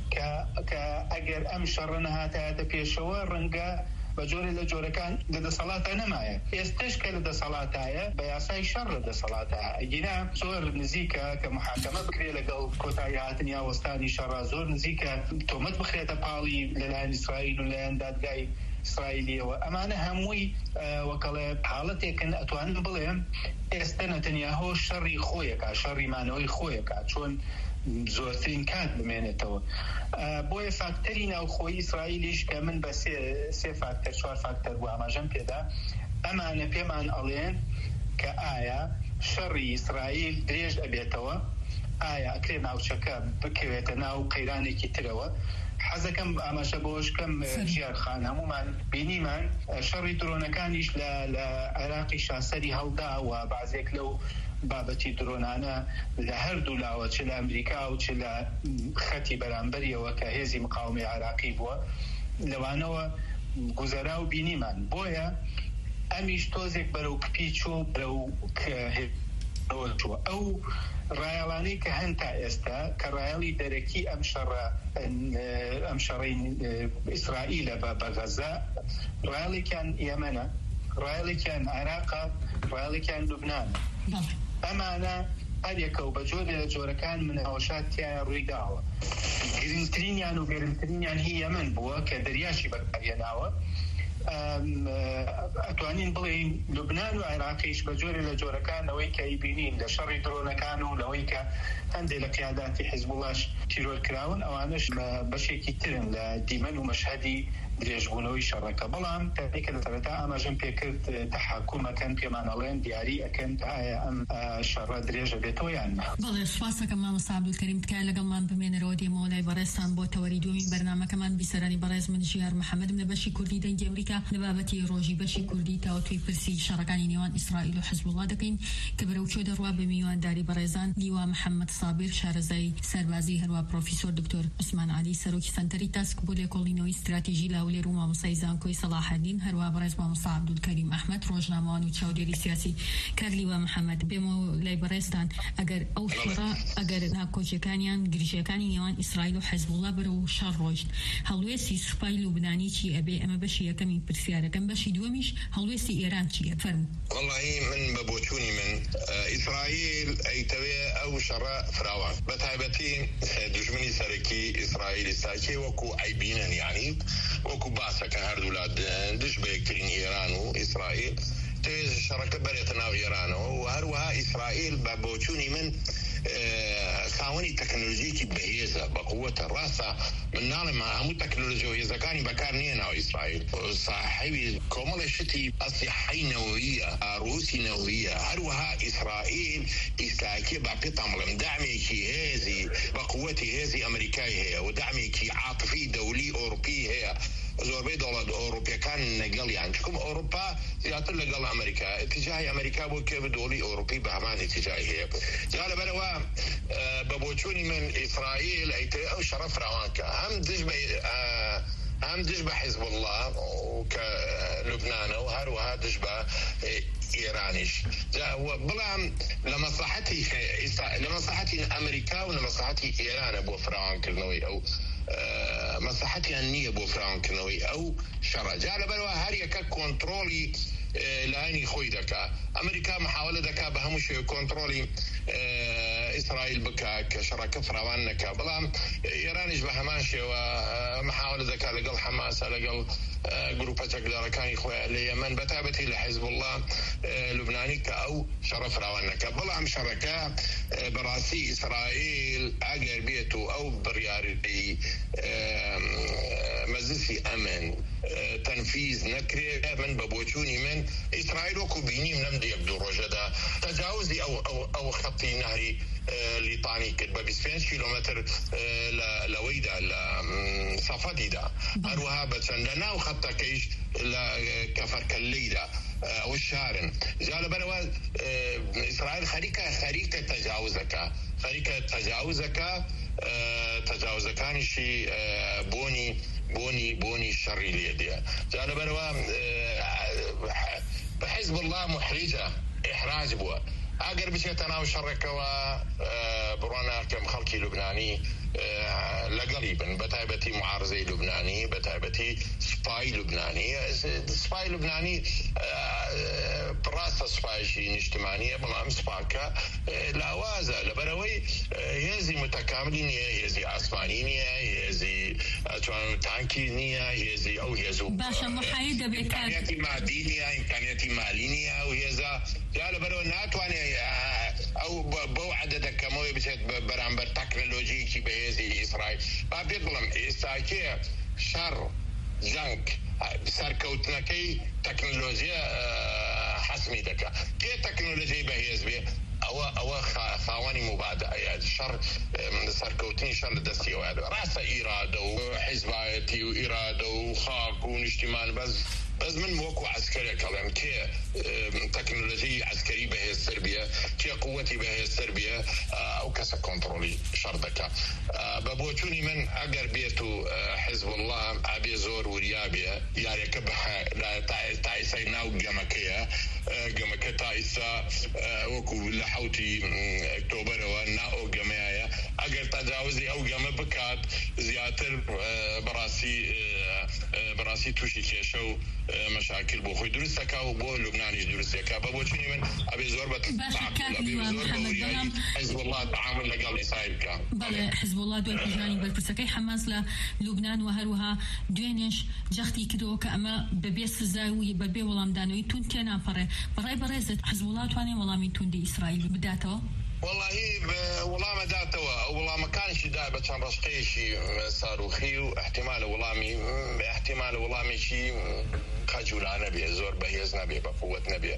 کە ئەگەر ئەم شەڕە نەهاتایەتە پێشەوە ڕەنگە بە جۆرە لە جۆرەکان لە دەسەڵاتە نەمایە ئێستش کە لە دەسەڵاتایە بە یاسای شەڕ لە دەسەڵاتە ئەگینا زۆر نزیکە کە محاکەمە بکرێ لەگەڵ کۆتایی هاتنی هاوەستانی شەڕا زۆر نزیکە تۆمەت بخرێتە پاڵی لەلایەن ئیسرائیل و لەلایەن دادگای ئیسرائیلیەوە ئەمانە هەمووی وەکەڵێ حاڵەتێکن ئەتوانن بڵێم ئێستا نەتەنیاهۆ شەڕی خۆیەکە شەڕی مانەوەی خۆیەکە چۆن زۆرترین کات بمێنێتەوە بۆیە فاکتەری ناوخۆی ئیسرائیلیش کە من بە سێ فاکتەر چوار فاکتەر بوو ئاماژەم پێدا ئەمانە پێمان ئەڵێن کە ئایا شەڕی ئیسرائیل درێژ ئەبێتەوە ئایا ئەکرێ ناوچەکە بکەوێتە ناو قەیرانێکی ترەوە حەزەکەم ئاماژە بۆشکەم ژیارخان هەمومان بینیمان شەڕی درۆنەکانیش لە عێراقی شاسەری هەڵدا و بەعزێک لەو بابەتی درۆنانە لە هەردوو لاوە چ لە ئەمریکا و چ لە خەتی بەرامبەریەوە کە هێزی مقاومەی عێراقی بووە لەوانەوە گوزەرا و بینیمان بۆیە ئەمیش تۆزێک بەرەو کپی چوو بەرەو ئەو ڕایەڵانەی کە هەن تا ئێستا کە ڕایەڵی دەرەکی ئەم شەڕە ئەم شەڕەی ئیسرائیلە بە غەزا ڕایەڵێکیان یەمەنە ڕایەڵێکیان عێراقە ڕایەڵێکیان لوبنانە ئەمانە هەرێکە و بە جۆرێ لە جۆرەکان منەوەشاتیان ڕوویداوە گرنگترینیان و گەرمترینیان هی یەمەن بووە کە دەریاشی بەکارهێناوە ئەتوانین بڵێین لوبنان و عێراقیش بە جۆرێ لە جۆرەکانەوەی کە ئیبینین لە شەڕی درۆنەکان و لەوەی کە هەندێک لە قیاداتی حیزبوڵاش تیرۆر کراون ئەوانش بەشێکی ترن لە دیمەن و مەشهەدی درێژبوونەوەی شەڕەکە بەڵام تەنێکە لە سەرەتا ئاماژەم پێکرد تەحاکومەکەن پێمان ئەڵێن دیاری ئەکەن ئایا ئەم شەڕە درێژە بێتەوە یان نە. بەڵێ سوپاسەکەم مامۆستا عەبدولکەریم تکایە لەگەڵمان بمێنەرەوە دێمەوە لای بەڕێزتان بۆ تەوەری دووەمی بەرنامەکەمان بیسەرانی بەڕێز من ژیار محەممەدم لە بەشی کوردی دەنگی ئەمریکا لە بابەتی ڕۆژی بەشی کوردی تاوەتوی پرسی شەڕەکانی نێوان ئیسرائیل و حیزبوڵڵا دەکەین کە بەرەو چۆ دەڕوا بە میوانداری بەڕێزان لیوا محەممەد سابر شارەزای سەربازی هەروە پرۆفیسۆر دکتۆر عوسمان عەلی سەرۆکی سەنتەری تاسک بۆ لێکۆڵینەوەی استراتیژی لە لاولي روما مسايزان كوي صلاح الدين هروا برز ماموستا عبد الكريم احمد روجنامه و چاودێری سیاسی کاگلیوا محەممەد بێمە لای بەڕێستان ئەگەر ئەو شڕە ئەگەر ناکۆچەکانیان گریژەکانی نێوان ئیسرائیل و حەزبوڵڵا بەرە و شەڕ ڕۆیشت هەڵوێستی سوپای لوبنانی چی ئەبێ ئەمە بەشی یەکەمی پرسیارەکەم بەشی دووەمیش هەڵوێستی ئێران چیە فەرموو والله من ببوچوني من إسرائيل أيتوي أو شراء فراوان بتعبتي دجمني سركي إسرائيل استاكي وكو عيبينا يعني وكو باسا كهر دولاد دش بيكترين إيران وإسرائيل تيز شركة بريتنا وإيران وهروها إسرائيل ببوچوني من خاوني تكنولوجيكي بهيزة بقوة الراسة من نعلم همو تكنولوجيا إذا كان بكارنية ناو إسرائيل صاحبي كومل شتي أصيحي نووية روسي نووية هروها إسرائيل إسلاكي بقطع ملم دعمي كي هذي بقوتي هذي أمريكاي هي ودعمي كي عاطفي دولي أوروبي هي زوربي دولة أوروبيا كان نقل يعني كم أوروبا يعطل لقل أمريكا اتجاه أمريكا بو كيف دولي أوروبي بهمان اتجاهية قال بلوا ببوچوني من إسرائيل أيتي أو شرف روانكا هم دجبه هم دجبه حزب الله وكلبنان وهروها دجبه إيرانيش بلا لمصلحتي لمصلحتي أمريكا ولمصلحتي إيران أبو فرعون كرنوي أو مصلحتي النية بو فرعون كرنوي أو شرع جعل بلوا هاريا ككونترولي لاني خوي دكا أمريكا محاولة دكا بهمش كونترولي إسرائيل بكا كشركة فرعون نكا بلا إيرانيش بهماشي ومحاولة دكا لقل حماس لقل جروبات تقدر كان إخوة اليمن بتابتي لحزب الله لبناني أو شرف روانك بلا عم شركة براسي إسرائيل أجر بيته أو برياري مجلسي أمن تنفيذ نكري من ببوچوني من إسرائيل وكوبيني من نمدي يبدو رجدا تجاوزي أو أو أو خطي نهري لطاني كتبه بسفين كيلومتر لويدا لصفدي دا أروها بتشندنا وخطة كيش لكفر كالليدا أو الشارن جال بروا إسرائيل خريكة خريكة تجاوزك خريكة تجاوزك تجاوزكاني شي بوني بوني بوني الشري ليديا جال بروا بحزب الله محرجة إحراج بوا أقر بشي تناو شركة وبرونا كم خلقي لبناني لقريبا بتعبتي معارضي لبناني بتعبتي سباي لبناني سباي لبناني براسة سباي شي نجتمانية بلام سباكا لاوازة لبروي يزي متكاملين يزي عصمانين يزي تانكين يزي أو يزو باشا محايدة بكات إمكانياتي مادينية إمكانياتي مالينية ويزا جال برو ناتواني أو بوعد دكموي بشت برامبر تكنولوجي كي بهذه إسرائيل ما بيظلم إسرائيل شر جنك سركوتنا كي تكنولوجيا حسمي دكا كي تكنولوجيا بهذه بيه أو أو خواني مبادئة يعني شر سركوتني شر دستي وهذا رأس إرادة وحزباتي وإرادة وخاك ونجتماع بس بس من موقع عسكري كلام كي تكنولوجيا عسكري بهي السربية كي قوتي بهي السربية أو كسا كنترولي شردك ببوتوني من أقر بيتو حزب الله أبي زور وريابيا يعني كبها تايسا ناو جمكية جمكية تايسا وكو لحوتي اكتوبر وناو جمعية أقر تجاوزي أو جمع بكات زياتر براسي براسي توشي كيشو مشاكل بو خوي درستك او بو لبناني درستك بابوچني من ابي زوربت ابي زوربت حزب الله تعامل لقال اسرائيل كان بله حزب الله دول بجاني بالفسكي حماس للبنان وهروها دوينش جختي كدو كما ببيس زاوي ببي ولام دانوي تون كان فر براي برزت حزب الله تواني ولامي تون دي اسرائيل بداتو والله والله ما داتوا والله ما كانش دا بتشان رشقيشي صاروخي واحتمال والله احتمال والله شيء خجولانه بيه زور بهيزنا بيه بقوه نبيه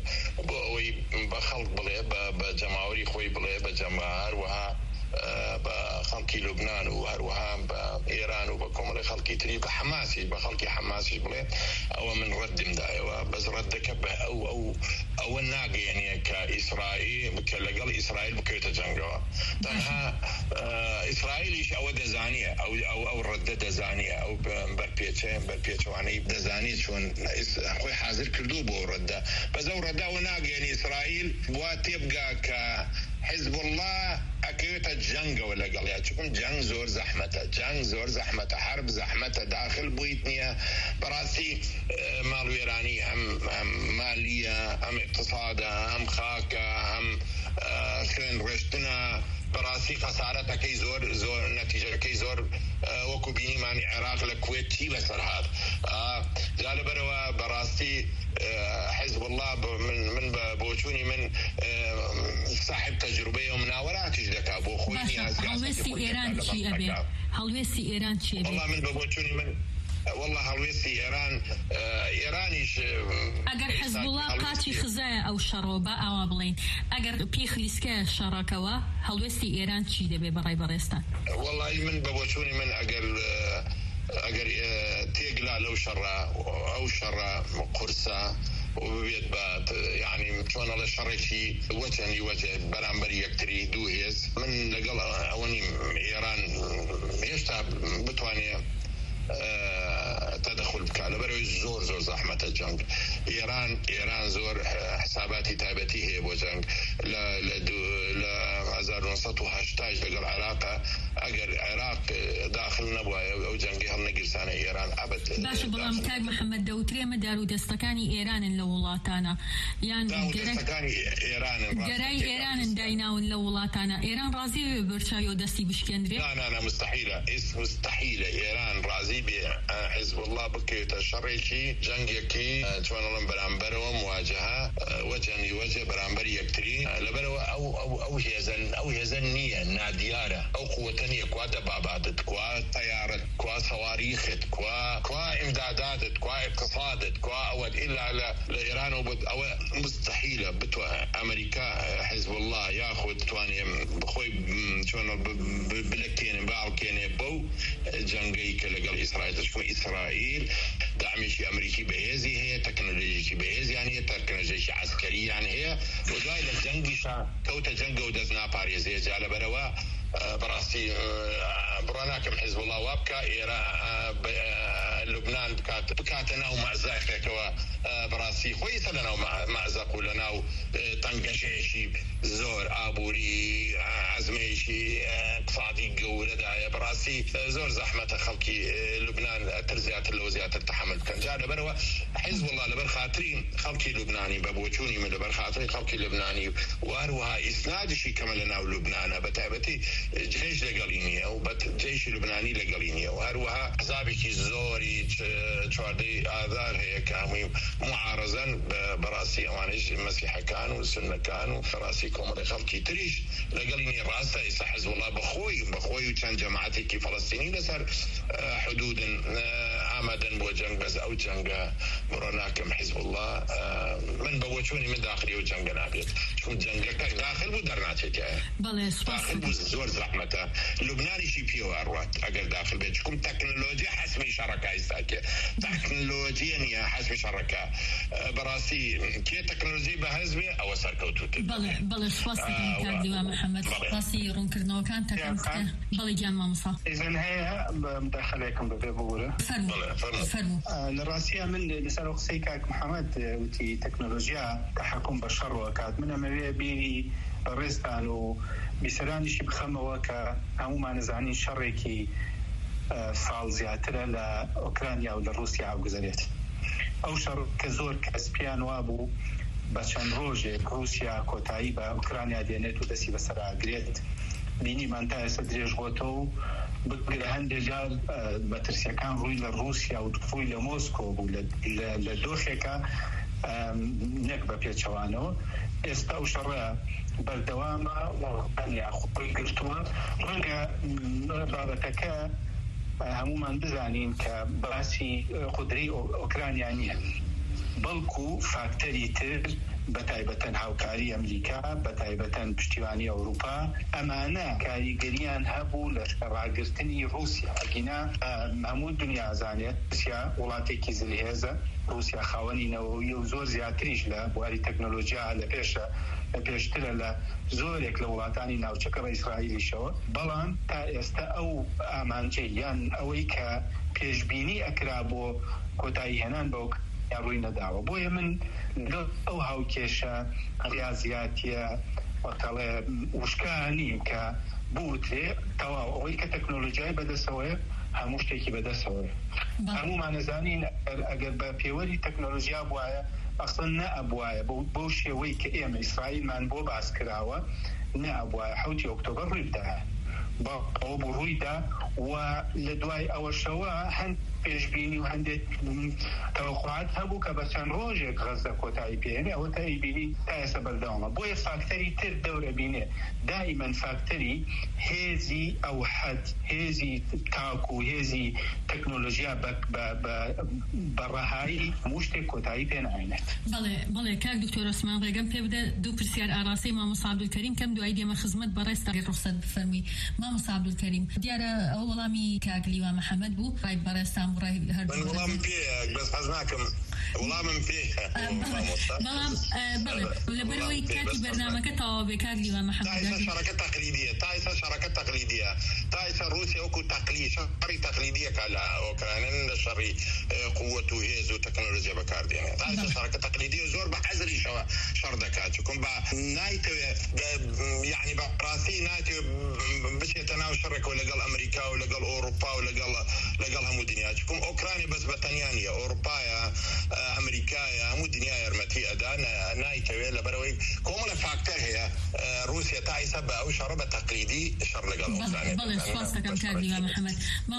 بخلق بلي بجماهير خوي بلي بجماهير وها بخلقي لبنان وهروها بإيران وبكم خلقي تري بحماسي بخلقي حماسي بلي أو من رد مدايا بس ردك أو أو أو الناقي يعني كإسرائيل كلقل إسرائيل بكيت جنجوا تنها إسرائيليش أو دزانية أو أو أو ردة دزانية أو بربيتشين بربيتشواني دزانية شون خوي حاضر كردو بو ردة بس أو ردة وناق يعني إسرائيل وتبقى كحزب الله أكيد الجنگ ولا قال يا تشوفون جنگ زور زحمته جنگ زور زحمته حرب زحمته داخل بويتنيا براسي مال إيراني هم, هم مالية هم اقتصادها هم خاكة هم خلين رشتنا براسي خسارتها كي زور زور نتيجة كي زور وكو بيني معني عراق لكويت تي بسر هذا قال بروا براسي حزب الله من من بوشوني من صاحب تجربة ومناورات جدك أبو خوي هلوسي إيران شيء أبي هلوسي إيران شيء أبي والله من بوشوني من والله هلوسي إيران إيرانيش أجر حزب الله قاتي خزايا أو شروبة أو أبلين أجر بيخليسكا شراكوا هلوسي إيران شيء أبي براي بريستان والله من بوشوني من أجر أجر تيجلا لو شرا أو شرا قرصة وبيت بات يعني شلون الله شريكي وجه يوجه برامبري يكتري دوهيز من لقل أوني إيران يشتاب بتوانية أه تدخل بكاله بري زور زور زحمة الجنگ إيران إيران زور حساباتي تابتي هي بوجنگ لا لا لا أزار وسط وهاشتاج لقى العراق أجر العراق داخل نبوة أو جنگي هم نقل سنة إيران أبد باش بلام تاج محمد دوتري مدارو دستكاني إيران اللولاتانا يعني دارو دستكاني إيران جراي إيران داينا اللولاتنا إيران رازي برشايو دستي بشكندري لا لا لا مستحيلة اسم مستحيلة إيران رازي بحزب الله بكيت الشريكي جنگيكي شلون الله برامبر ومواجهة وجه يوجه برامبر يكتري لبرو أو أو أو هيزن أو هيزنية ناديارة أو قوتنية كوا دبابات كوا طيارة كوا صواريخ كوا كوا إمدادات كوا اقتصاد كوا أود إلا على إيران وبد أو مستحيلة بتو أمريكا حزب الله يأخذ تواني بخوي شلون بلكين باوكين بو جنگي كلا إسرائيل تشوف إسرائيل دعمش أمريكي بهذه هي تكنولوجيا بهذه يعني تكنولوجيا عسكرية يعني هي وجاي للجنگ شا كوت جنگ ودزنا باريس هي جال بروا براسي براناكم حزب الله وابكا إيران لبنان بكات بكاتنا ومعزاك كوا براسي خويس لنا ومعزاق لنا وطنقشيشي زور آبوري عزميشي اقتصادي قولة داية براسي زور زحمة خلقي لبنان ترزيات اللوزيات التحمل كان جانا بروا حزب الله لبر خاطرين خلقي لبناني ببوچوني من لبر خاطرين خلقي لبناني واروها إسنادشي كملنا ولبنانا بتابتي جيش لقلينية وجيش لبناني لقلينية وهروها حزابك زوري شواردي آذار هي كامي معارضا براسي أوانيش المسيحة كانوا السنة كانوا براسي كومري خلقي تريش لقليني راسة إسا حزب الله بخوي بخوي وكان جماعتي كي فلسطيني لسر حدود عمدا بوجنگ بس أو جنگ مروناكم حزب الله من بوچوني من داخلي وجنگ نابيت شكون جنگك داخل بدرناتي جاي داخل بزور زحمته لبناني شي فيه أروات أقل داخل بيت شكون تكنولوجيا حسمي شركة إستاكي تكنولوجيا يا حسمي شركة براسي كي تكنولوجيا بهزبي أو سركوتوت بله بله سواسي كان ديوا محمد سواسي رون كردنو كان تكنولوجيا بله جان مامسا إذن هي مداخلكم ببورة فرمو فرمو الراسية من لسالوق سيكاك محمد وتي تكنولوجيا تحكم بشر وكاد من أمريكا بيري ريستان وبسراني شي بخمة وكا عموما نزعني شركي صال زياتر لأوكرانيا أو لروسيا أو جزريت أو شر كزور كاسبيان وابو بچن روجه روسيا كوتاي بأوكرانيا دينتو دسي بسرعة جريت بيني منطقة سدريج غوتو بقدر هندي جال بترسيا كان روي لروسيا ودفوي لموسكو لدوخيكا نكبة بيتشوانو استو شرع بالدوامة وأني أخوي قرتوا رجع رابطك عموما بزانين كباسي قدري أوكرانيا بلكو فاكتوري تر بتايبتن هاوكاري أمريكا بتايبتن بشتيواني أوروبا أمانا كاريجريان هبو لراقرتني روسيا أجينا همو الدنيا زانية روسيا ولاتي كيزلي هذا روسيا خوانينا ويوزور زياتريش لبواري تكنولوجيا لبيشا پێشترە لە زۆرێک لە وڵاتانی ناوچەکە بە ئیسرائیلیشەوە، بەڵام تا ئێستا ئەو ئامانجەی یان ئەوەی کە پێشبینی ئەکرا بۆ کۆتایی هێنان بەو ڕووی نەداوە. بۆیە من ئەو هاوکێشە ریاضیاتیە وەتەڵێ وشکانی کە بوتێ تەواو ئەوەی کە تەکنۆلۆژیای بەدەستەوەیە هەموو شتێکی بەدەستەوەیە. هەمومان نەزانین ئەگەر بە پێوەری تەکنۆلۆژیا بواە ئەسڵن نەئەبوایە بەو شێوەی کە ئێمە ئیسرائیلمان بۆ باس کراوە نەئەبوایە حوتی ئۆکتۆبەر ڕوویداە ئەوە بۆ ڕوویدا و لە دوای ئەوەشەوە هەند پێشبینی و هەندێک تەوەقعات هەبوو کە بە چەند ڕۆژێک غەزە کۆتایی پێێنێ ئەوە تا ئەیبینی تا ئێستا بەردەوامە. بۆیە فاکتەری تر دەورە بینێ دائیمەن فاکتەری هێزی ئەو حەد هێزی تاک و هێزی تەکنۆلۆژیا بە ڕەهایی هەموو شتێک کۆتایی پێ ناهێنێت. بەڵێ بەڵێ کاک دکتۆر عوسمان ڕێگەم پێ بدە دوو پرسیار ئاراسی مامۆستا عەبدولکەریم کەم دوای دێمە خزمەت بەڕێستا ڕوخسەت بفەرمی. مامۆستا عەبدولکەریم دیارە ئەو وەڵامی کاک لیوا محەممەد بوو ڕای بەڕێستان من وڵام پێ بەس حەز ناکەم وڵامم پێ بەڵام لەبەرەوەی کاتی بەرنامەکە تەواو بێ کاک لیوا محەممەد تا ئێستا شەڕەکە تەقلیدیە تا ئێستا شەڕەکە تەقلیدیە تا ئێستا رووسیا وەکو تەقلید شەڕی تەقلیدیەکە لە ئۆکرانن لە شەڕی قووەت و هێز و تەکنۆلۆژیا بەکاردێنێت. تا ئێستا شەڕەکە تەقلیدیە زۆر بە حەزریشەوە شەڕ دەکات چونکە بە نایتەوێت یعنی بە ڕاستی نایتەوێت بچێتە ناو شەڕێکەوە لەگەڵ ئەمریکا و لەگەڵ ئۆروپا و لەگەڵ لەگەڵ هەموو دنیا چونکە ئۆکرانی بەس بەتەنیا نیە ئۆروپایە ئەمریکایە هەموو دنیا یارمەتی ئەدا نایتەوێت لەبەرەوەی کۆمەڵە فاکتەر هەیە رووسیا تا ئێستا بە ئەو شەڕە بە تەقلیدی شەڕ لەگەڵ ئۆکرانیا. بەڵێ سپاس دەکەم کاک لیوا محەممەد.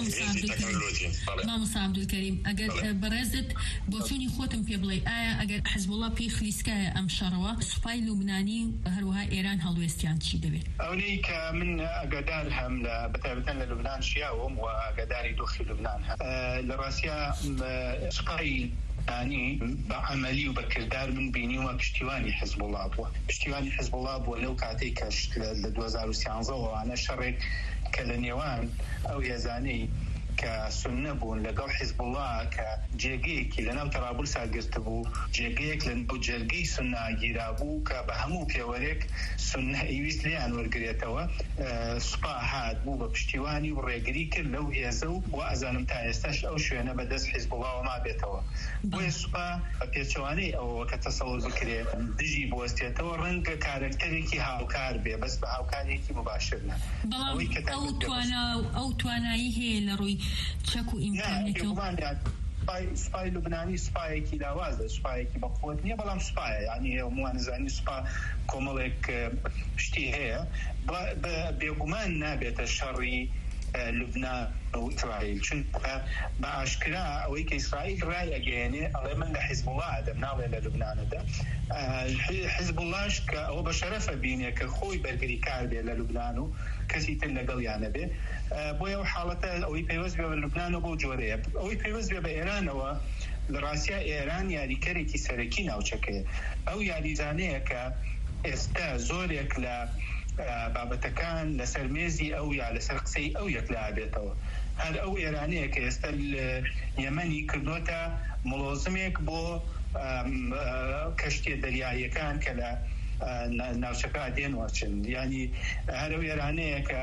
مامۆستا عەبدولکەریم ئەگەر بەڕێزت بۆ چوونی خۆتم پێ بڵێ ئایا ئەگەر حیزبوڵڵا پێی خلیسکایە ئەم شەڕەوە سوپای لوبنانی هەروەها ئێران هەڵوێستیان چی دەبێت؟ ئەوەی کە من ئەگەدار هەم لە بەتایبەتەن لە لوبنان شیاوم و ئەگەداری دۆخی لوبنان هەم لە ڕاستیا سوپای انی بە عملی و بە کردار من بینیومە پشتیوانی حیزبوڵڵا بووە پشتیوانی حیزبوڵڵا بووە لەو کاتێک کە لە دوو هەزار و سیانزە وانە شەڕێک کە لە نێوان ئەو هێزانەی کە سونە بوون لەگەڵ حیزبوڵڵا کە جێگەیەکی لەناو تەرابڵسا گرت بوو جێگەیەک لە ناو جەرگەی سونە گیرا بوو کە بە هەموو پێوەرێک سونە ئەیویست لیان وەرگێتەوە. سوپا هات بوو بە پشتیوانی و ڕێگری کرد لەو هێزە و بۆ ئەزانم تا ئێستاش ئەو شوێنە بەدەست حیزبوڵڵاوە ما بێتەوە. بۆیە سوپا بە پێچەوانەی ئەوە کە تەسەوڵ بکرێت دژی بوەستێتەوە ڕەنگە کارکتەرێکی هاوکار بێ بەس بە هاوکارێکی مباشر نە. ئەو توانایی هەیە لە ڕووی چەک و ئیمکانێتەوە سوپای لوبنانی سوپایەکی لاوازە سوپایەکی بەخۆت نییە بەڵام سوپایە یعنی هەمووانزانی سوپا کۆمەڵێک شتی هەیە بێگومان نابێتە شەڕی لوبنان و ئیسرائیل چونکە بە ئاشکرا ئەوەی کە ئیسرائیل ڕای ئەگەیەنێ ئەڵێ من لە حیزبوڵڵا ئەدەم ناڵێ لە لوبنانەدا حیزبوڵڵاش کە ئەوە بە شەرەفە بینێ کە خۆی بەرگری کار بێ لە لوبنان و کەسی تر لەگەڵیانە بێ. بۆیە ئەو حاڵەتە ئەوەی پێوەست بێ بە لوبنانەوە بۆ جۆرەیە ئەوەی پێوەست بێ بە ئێرانەوە لە ڕاستیا ئێران یاریکەرێکی سەرەکی ناوچەکەیە. ئەو یاریزانەیە کە ئێستا زۆرێک لە بابەتەکان لەسەر مێزی ئەو یا لەسەر قسەی ئەو یەکلا بێتەوە. هەر ئەو ئێرانەیە کە ئێستا یەمەنی کردوتە مڵۆزمێک بۆ کەشتێ دەریاییەکان کە لە ناوچەکە دێن وەچن ینی هەر ئەو ئێرانەیە کە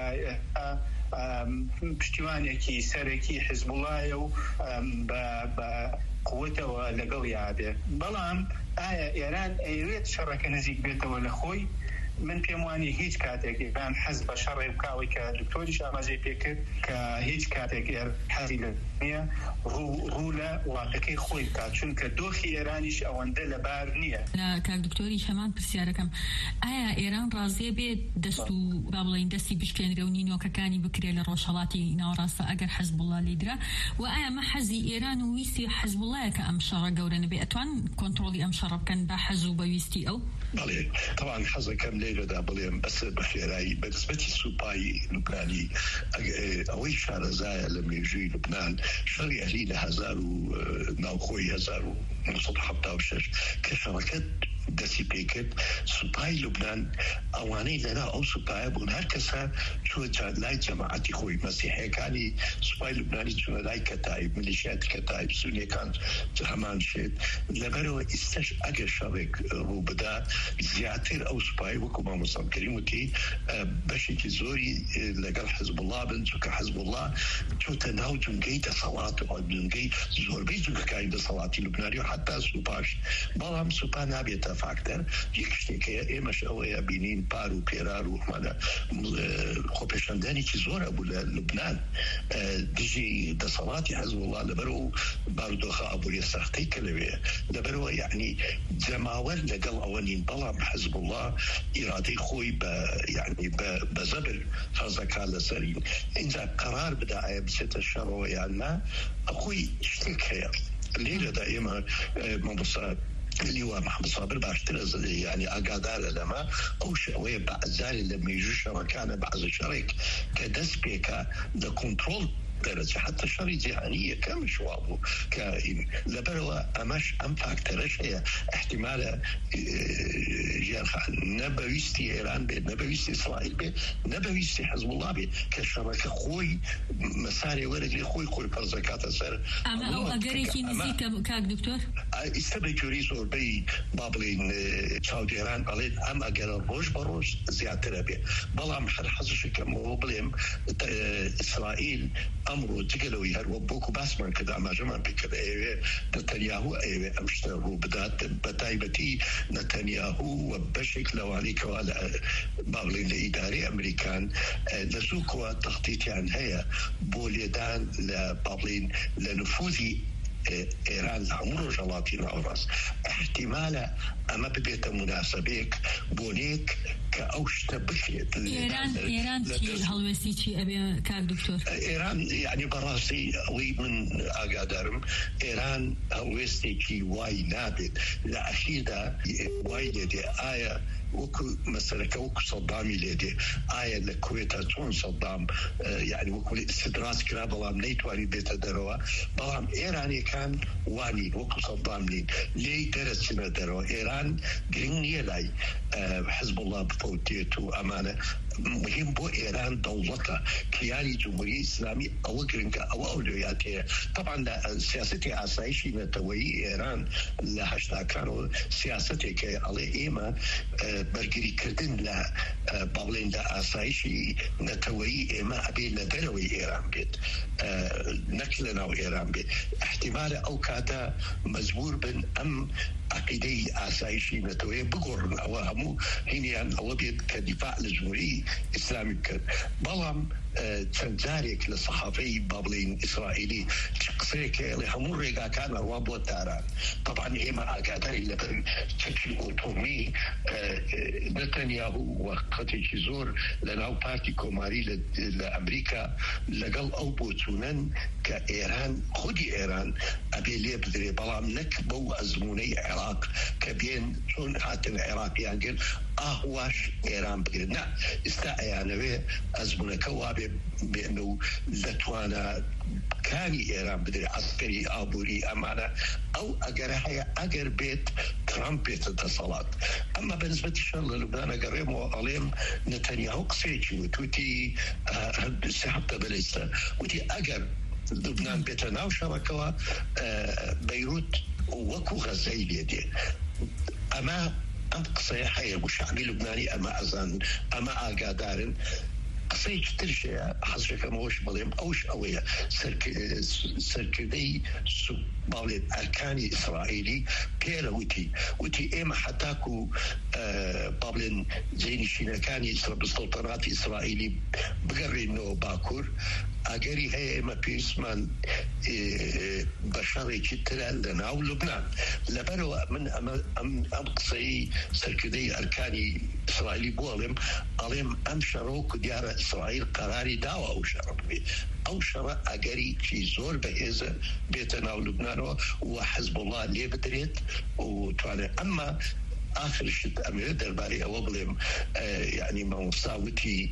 پشتیوانێکی سەرەکی حیزبوڵڵایە و بە قوتەوە لەگەڵ یابێ. بەڵام ئایا ئێران ئەیوێت شەڕەکە نزیک بێتەوە لە خۆی؟ من پێم وانی هیچ کاتێک ئێران حەز بە شەڕێ بکاوی کە دکتۆریش ئاماژەی پێکرد کە هیچ کاتێک حەزی لە نییە ڕوو لە وڵاتەکەی خۆی بکات چونکە دۆخی ئێرانیش ئەوەندە لەبار نییە. لە کاک دکتۆریش هەمان پرسیارەکەم ئایا ئێران ڕازیە بێت دەست و با بڵێن دەستی بشکێنرە و نینۆکەکانی بکرێ لە ڕۆژهەڵاتی ناوەڕاستە ئەگەر حەزبوڵڵا لێدرا و ئایا مە حەزی ئێران و ویستی حەزبوڵڵایە کە ئەم شەڕە گەورە نەبێ ئەتوان کۆنتڕۆڵی ئەم شەڕە بکەن بە حەز و بەویستی ئەو؟ بەڵێ تەواو حەزەکەم لێرەدا بڵێم بەس بە خێرایی بەنسبەتی سوپای لوبنانی ئەوەی شارەزایە لە مێژووی لوبنان شەڕی ئەهلی لە هەزار و ناوخۆی هەزار و نۆ سەد و حەڤتا و شەش کە شەڕەکە دەسی پێکرد سوپای لوبنان ئەوانەی لەنا ئەو سوپایە بوون هەر کەسە چوە لای جەماعەتی خۆی مەسیحیەکانی سوپای لوبنانی چوونە لای کەتایب ملیشیاتی کەتایب سونیەکان هەمان شێت لەبەرەوە ئیستەش ئەگەر شەڕێک ڕوو بدا زیاتر ئەو سوپای وەکو مامۆستا کەریم وتی بەشێکی زۆری لەگەڵ حزب الله بن چونکە حزب الله چۆتە ناو جونگەی دەسەڵات جونگەی زۆربەی جونگەکانی دەسەڵاتی لوبنانی و حتا سوپاش بەڵام سوپا نابێتە فاکتەر یەک شتێکەیە ئێمەش ئەوەیە بینین پار و پێرار و مانە خۆپێشاندانێکی زۆرە بوو لە لوبنان دژی دەسەڵاتی حزب الله لەبەرەوە بارودۆخە ئابووری سەختەی کە لەوێ لەبەرەوە یعنی جەماوەر لەگەڵ ئەوە نین بەڵام حزب الله ئیرادەی خۆی بە یعنی بە زەبر فەرزەکان لەسەرین اینجا قەرار بدا ئایا بچێتە شەڕەوە یان نا خۆی شتێک هەیە لێرەدا ئێمە مامۆستا لیوا محمد صابر باشتر يعني ئاگادارە لەمە ئەو شەوەیە بەعزاری لە مێژوو شەڕەکانە بەعزە شەڕێک کە دەست پێکە لە کۆنتڕۆڵ درجة حتى شري جهانية كم شوابه كائن لبروا أمش أم فاكترش هي احتمال جير خان نبويستي إيران بيت نبويستي إسرائيل بيت نبويستي حزب الله بيت كشركة خوي مساري ورد خوي خوي برزكات سر أما أو أجريكي نزيك كاك دكتور استبي كوريس وربي بابلين سعودي إيران قالين أم أجر الروج بروج زيادة بيه بلا محل حزش كم هو بليم إسرائيل أمره تقلوي هر وبوكو بس من كذا ما جمع بكذا إيه نتنياهو إيه أمشتهو بدأت بتايبتي نتنياهو وبشكل وعليك وعلى بابلين لإدارة أمريكان لسوكوا تخطيط عن هي بوليدان لبابلين لنفوذي إيران عمره جلاتين أوراس احتمال أما ببيت مناسبك بونيك كأوش تبخيت إيران إيران في الهلوسي شيء أبي كاك دكتور إيران يعني براسي وي من أقدرم إيران هلوسي كي واي نابت لأخيدا واي لدي آية وكو مثلا كوكو صدامي لدي آية لكويتا تون صدام يعني وكو استدراس كلا بلام نيتواني بيت دروا بلام إيراني كان واني وكو صدام لين لي درسنا دروا إيران قرنية لاي حزب الله بفوتيتو أمانة مهم بو إيران دولتها كياني جمهورية إسلامي أو قرنك أو أولوياتها طبعا سياستي عسايشي نتوي إيران لهشتا كانوا سياستي كي على إيما برگری کردن ل بابلین ل آسایشی نتوی اما ابی ندروی ایران بید نکل نو ایران بید احتمال او کاتا مجبور بن ام عقیده آسایشی نتوی بگورن او همو هینیان او بید كدفاع لجمهوری اسلامی کرد بلام تنزارك للصحافي بابلين إسرائيلي قصيك اللي همون ريقا كان روابو التاران طبعا إما أكادر اللي تكفي أوتومي نتنياهو وقتي زور لناو بارتي كوماري لأمريكا لقل أو بوتونن كإيران خدي إيران أبي ليه بدري بلام نكبو أزموني عراق كبين شون حتى العراق يانجل أهواش إيران بقرنا استعيانوي أزمونا كوابي بأنه لتوانا كاني إيران بدري عسكري آبوري أمانة أو أجر هي أجر بيت ترامب يتصلات أما بالنسبة للشغل لبنان أجرهم عليهم نتنياهو قصيتي وتوتي حتى بلسة وتي أجر لبنان بيتنا وشركوا بيروت وكو غزالي دي أما أم قصي حي وشعبي لبناني أما أزان أما أقادارن قصي كتير شيء حصرك موش بليم أوش أويا سرك سركدي سو بالين أركاني إسرائيلي بيرا وتي وتي إما حتاكو آه بالين زين شينكاني بالسلطنات الإسرائيلي بقري إنه باكور أجري هي إما بيسمان إيه بشري كتير لنا أو لبنان لبرو من أم أم أقصي سركدي أركاني إسرائيلي بولم عليهم أم شروك ديار إسرائيل قراري دعوة أو شرب بي أو شرع أجري في زور بإذا بيتنا ولبنان وحزب الله اللي بدريت وتعالى أما آخر شت أمير درباري أو بلهم يعني ما مصاوتي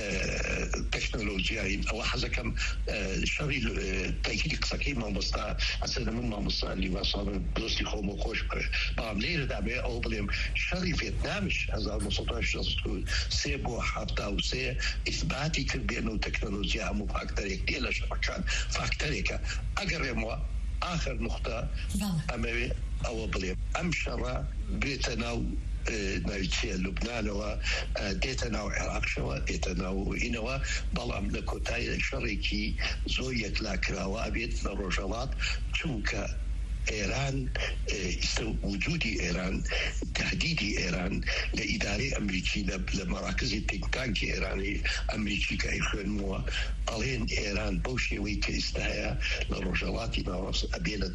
تكنولوجيا أو حاجة كم شري تأكيد قصكي ما مصا أصلا من ما مصا اللي وصل بلوسي خوم وخوش بعملية دعبة أو بلهم شري فيتنامش هذا المستوى سيبو حتى وسي إثباتي كبيرنو تكنولوجيا مو فاكتوري كتير شبكات فاكتوريكا أقرب مو آخر نقطة أمامي أو بليم أمشرة بيتنا ناوتشي لبنان و ديتنا وعراق شوا ديتنا وإنوا بلام لكوتاي شريكي زوية لاكرا وأبيت نروجلات شوكا إيران وجود إيران تهديد إيران لإدارة أمريكية لمراكز التنكانك إيراني أمريكي كإخوان مو ألين إيران بوشي ويك استهيا لرجالاتي نورس أبيلة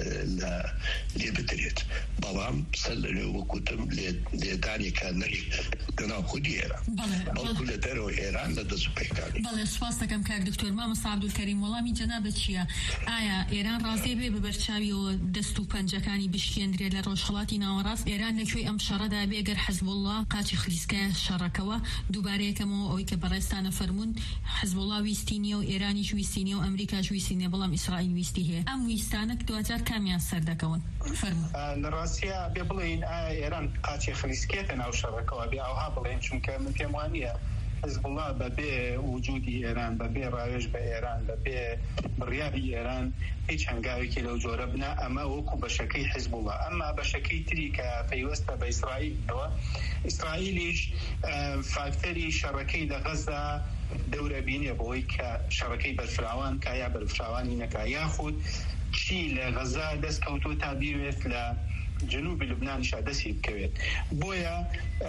لبدريت بلام سلنو وكتم لداني كان نري كنا خدي إيران بل كل درو إيران لدسو بيكاني بله سپاس دکم که دکتر مامۆستا عەبدولکەریم وەڵامی جەنابەت چییە؟ ئایا ئێران ڕازێ بێ بەبەرچاوی و دەست و پەنجەکانی بشکێندرێت لە ڕۆژهەڵاتی ناوەڕاست؟ ئێران لەکوێی ئەم شەڕەدا بێ گەر حەزبوڵڵا قاچی خلیسکە شەڕەکەوە دووبارەیەکەمەوە ئەوەی کە بەڕێستانە فەرموون حەزبوڵڵا ویستی نییە و ئێرانیش ویستی نییە و ئەمریکاش ویستی نییە بەڵام ئیسرائیل ویستی هەیە ئەم ویستانە دوجار کامیان سەر دەکەون؟ فەرموون. لە ڕاستیە بێ بڵێین ئێران قاچی خلیسکێتە ناو شەڕەکەوە بێ ئەوها بڵێن چونکە من پێم وانییە حزب الله ببێ وجودی ئێران بەبێ ڕاوێژ بە ئێران بەبێ بڕیاری ئێران هیچ هەنگاوێکی لەو جۆرە بنا ئەمە وەکو بەشەکەی حزب الله ئەمما بەشەکەی تری کە پەیوەستە بە ئیسرائیلەوە ئیسرائیلیش فاکتەری شەڕەکەی لە غەزا دەورە بینێ بەوەی کە شەڕەکەی بەرفراوان کا یا بەرفراوانی نەکا یاخود چی لە غەزا دەست کەوتۆ تا بیوێت لە جنوب لبنان شادسي بكويت بويا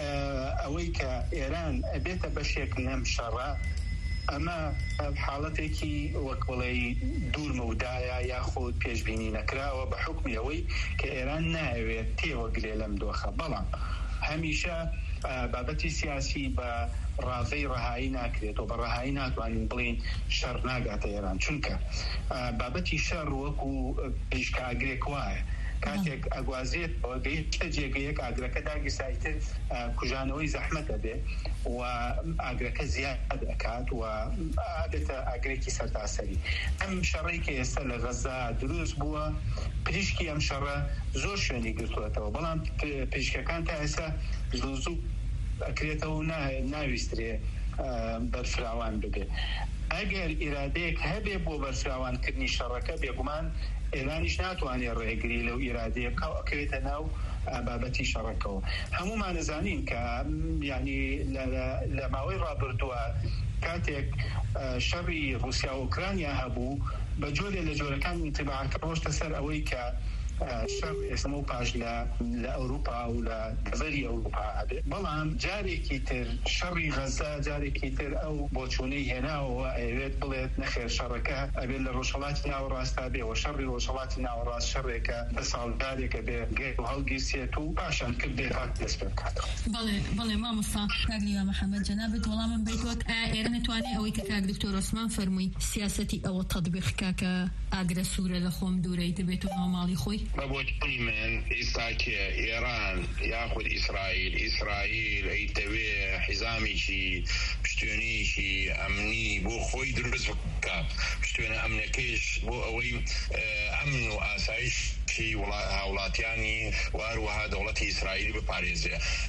اوي كايران ابيت بشيك لم شرع اما بحالتكي وكولي دور مودايا ياخذ بيش بيني نكرا وبحكم يوي كايران ناوي تي وقلي لم دوخه بلا هميشه بابتي سياسي ب راضي رهاينا كريت وبرهاينا توان بلين شر ناقات ايران چونكا بابتي شر وكو بيشكا اغريك واي کاتێک ئەگوازێت گەیشتە جێگەیەک ئاگرەکە داگیرسایتر کوژانەوەی زەحمەتە بێ و ئاگرەکە زیاد ئەکات و ئادەتە ئاگرێکی سەرتاسەری ئەم شەڕەی کە ئێستا لە غەزا دروست بووە پزیشکی ئەم شەڕە زۆر شوێنی گرتووەتەوە بەڵام پزیشکەکان تا ئێستا زوو ئەکرێتەوە ناویسترێ بەرفراوان ببێ ئەگەر ئیرادەیەک هەبێ بۆ بەرفراوانکردنی شەڕەکە بێگومان ئێرانیش ناتوانێت ڕێگری لەو ئیرادەیە ئەکەوێتە ناو بابەتی شەڕەکەەوە هەمومان نەزانین کە یعنی لە ماوەی ڕابردووە کاتێک شەڕی رووسیا و ئوکرانیا هەبوو بە جۆرێ لە جۆرەکان ئینتیباعەکە ڕۆشتە سەر ئەوەی کە شەڕ ئێسمە و پاش لە ئەوروپا و لە دەڤەری ئەوروپا هەبێت بەڵام جارێکی تر شەڕی غەزا جارێکی تر ئەو بۆچوونەی هێناوەوە ئەوێت بڵێت نەخێر شەڕەکە ئەبێت لە ڕۆژهەڵاتی ناوەڕاستا بێ و شەڕی ڕۆژهەڵاتی ناوەڕاست شەڕێکە بە ساڵدارێکە بێ گەیت و هەڵگیرسێت و پاشان کرد بێ هات دەست پێ بکاتەوە. بەڵێ بەڵێ مامۆستا کاگلیوا محەممەد جەنابەت وەڵامم بیت وەک ئێران نتوانێت ئەوەی کە کاک دکتۆر عوسمان فەرمووی سیاسەتی ئەوە تەطبیقکا کە ئاگرە سوورە لە خۆم دوورەی دەبێت و ناوماڵی خۆی بابوتني من إستاكي إيران يأخذ إسرائيل إسرائيل أي تبي حزامي شي بشتوني شي أمني بو خوي درس بكاب بشتوني أمنكيش بو أوي أمن وآسايش شي هاولاتياني وأروها دولة إسرائيل بباريس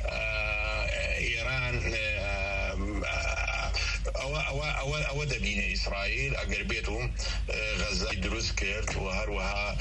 إيران أو أو أو أو دبين إسرائيل أقربيتهم غزة دروس كرت وهروها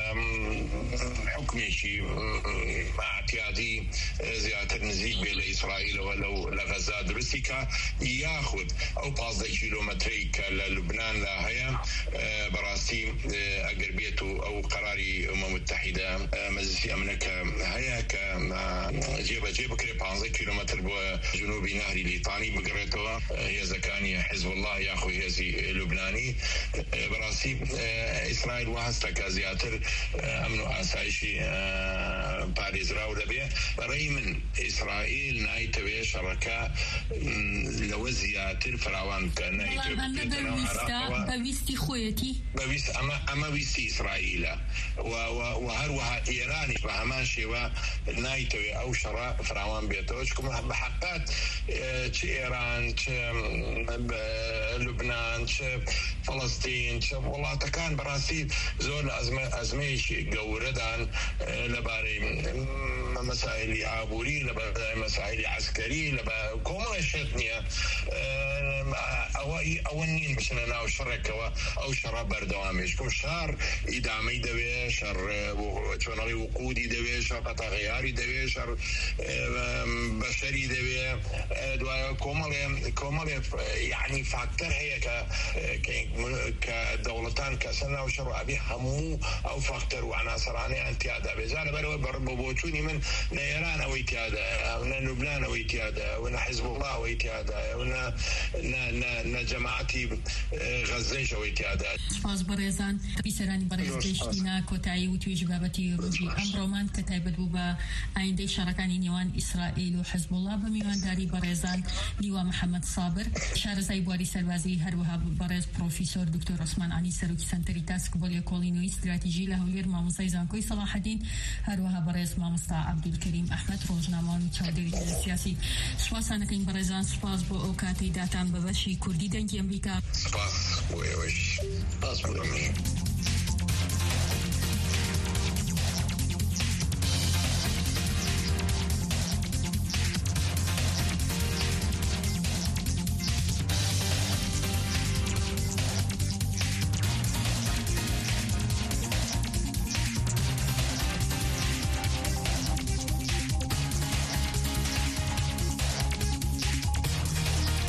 حكمي شيء اعتيادي زيادة نزيج بين إسرائيل ولو لغزة دروسيكا يأخذ أو بعض كيلومتريك للبنان لهيا براسي أقربيته أو قراري أمم المتحدة مجلس أمريكا هيا ك جيب جيب كريب بعض كيلومتر بجنوب نهر الليطاني بقريته هي زكاني حزب الله يأخذ هذه لبناني براسي إسرائيل وهستك زيادة أمن وآسايشي باريس راو ذبيه بري من اسرائيل نايتوي شركاء لوزيات الفراوان كنايتوي بويستي خويتي بويست اما اما بويستي اسرائيل وهروها ايران فهمان شيوا نايتوي او شراء فراوان بيتوشكم بحقات تش ايران تش لبنان تش فلسطين تش والله تكان براسي زول ازمه ازميشي قوردان لباري مسائل عبوري لباري مسائل عسكري لبا كوما شتنيا او اونين مثلا او شركه او شرا بردوامش كم شهر ادامه دوي شر وشنري وقودي دوي شر قطع غياري دوي شر بشري دوي كوما كوما يعني فاكتور هي ك كدولتان كسنه وشر ابي همو او فاكتور وعناصراني انتيادا بزانا برو بربوتوني من ايران او ايتيادا او لبنان او ايتيادا او حزب الله او ايتيادا او ن جماعتي غزه او ايتيادا سپاس برێزان بیسەرانی بەڕێز گەیشتینە کۆتایی و توێژی بابەتی ڕۆژی ئەمڕۆمان کە تایبەت بوو بە ئایندەی شەڕەکانی نێوان ئیسرائیل و حزب الله بە میوانداری بەڕێزان لیوا محەممەد سابر شارەزای بواری سەربازی هەروەها بەڕێز پرۆفیسۆر دکتۆر عوسمان عەلی سەرۆکی سەنتەری تاسک بۆ لێکۆڵینەوەی استراتیژی لە هەولێر مامۆستای زانکۆی سەلاحەدین هەروەها بەڕێز مامۆستا عەبدولکەریم ئەحمەد ڕۆژنامەوان و چاودێری سیاسی سوپاسانەکەین بەڕێزان سوپاس بۆ ئەو کاتەی داتان بە بەشی کوردی دەنگی ئەمریکا سپاس بۆ ئێوەش سپاس بۆ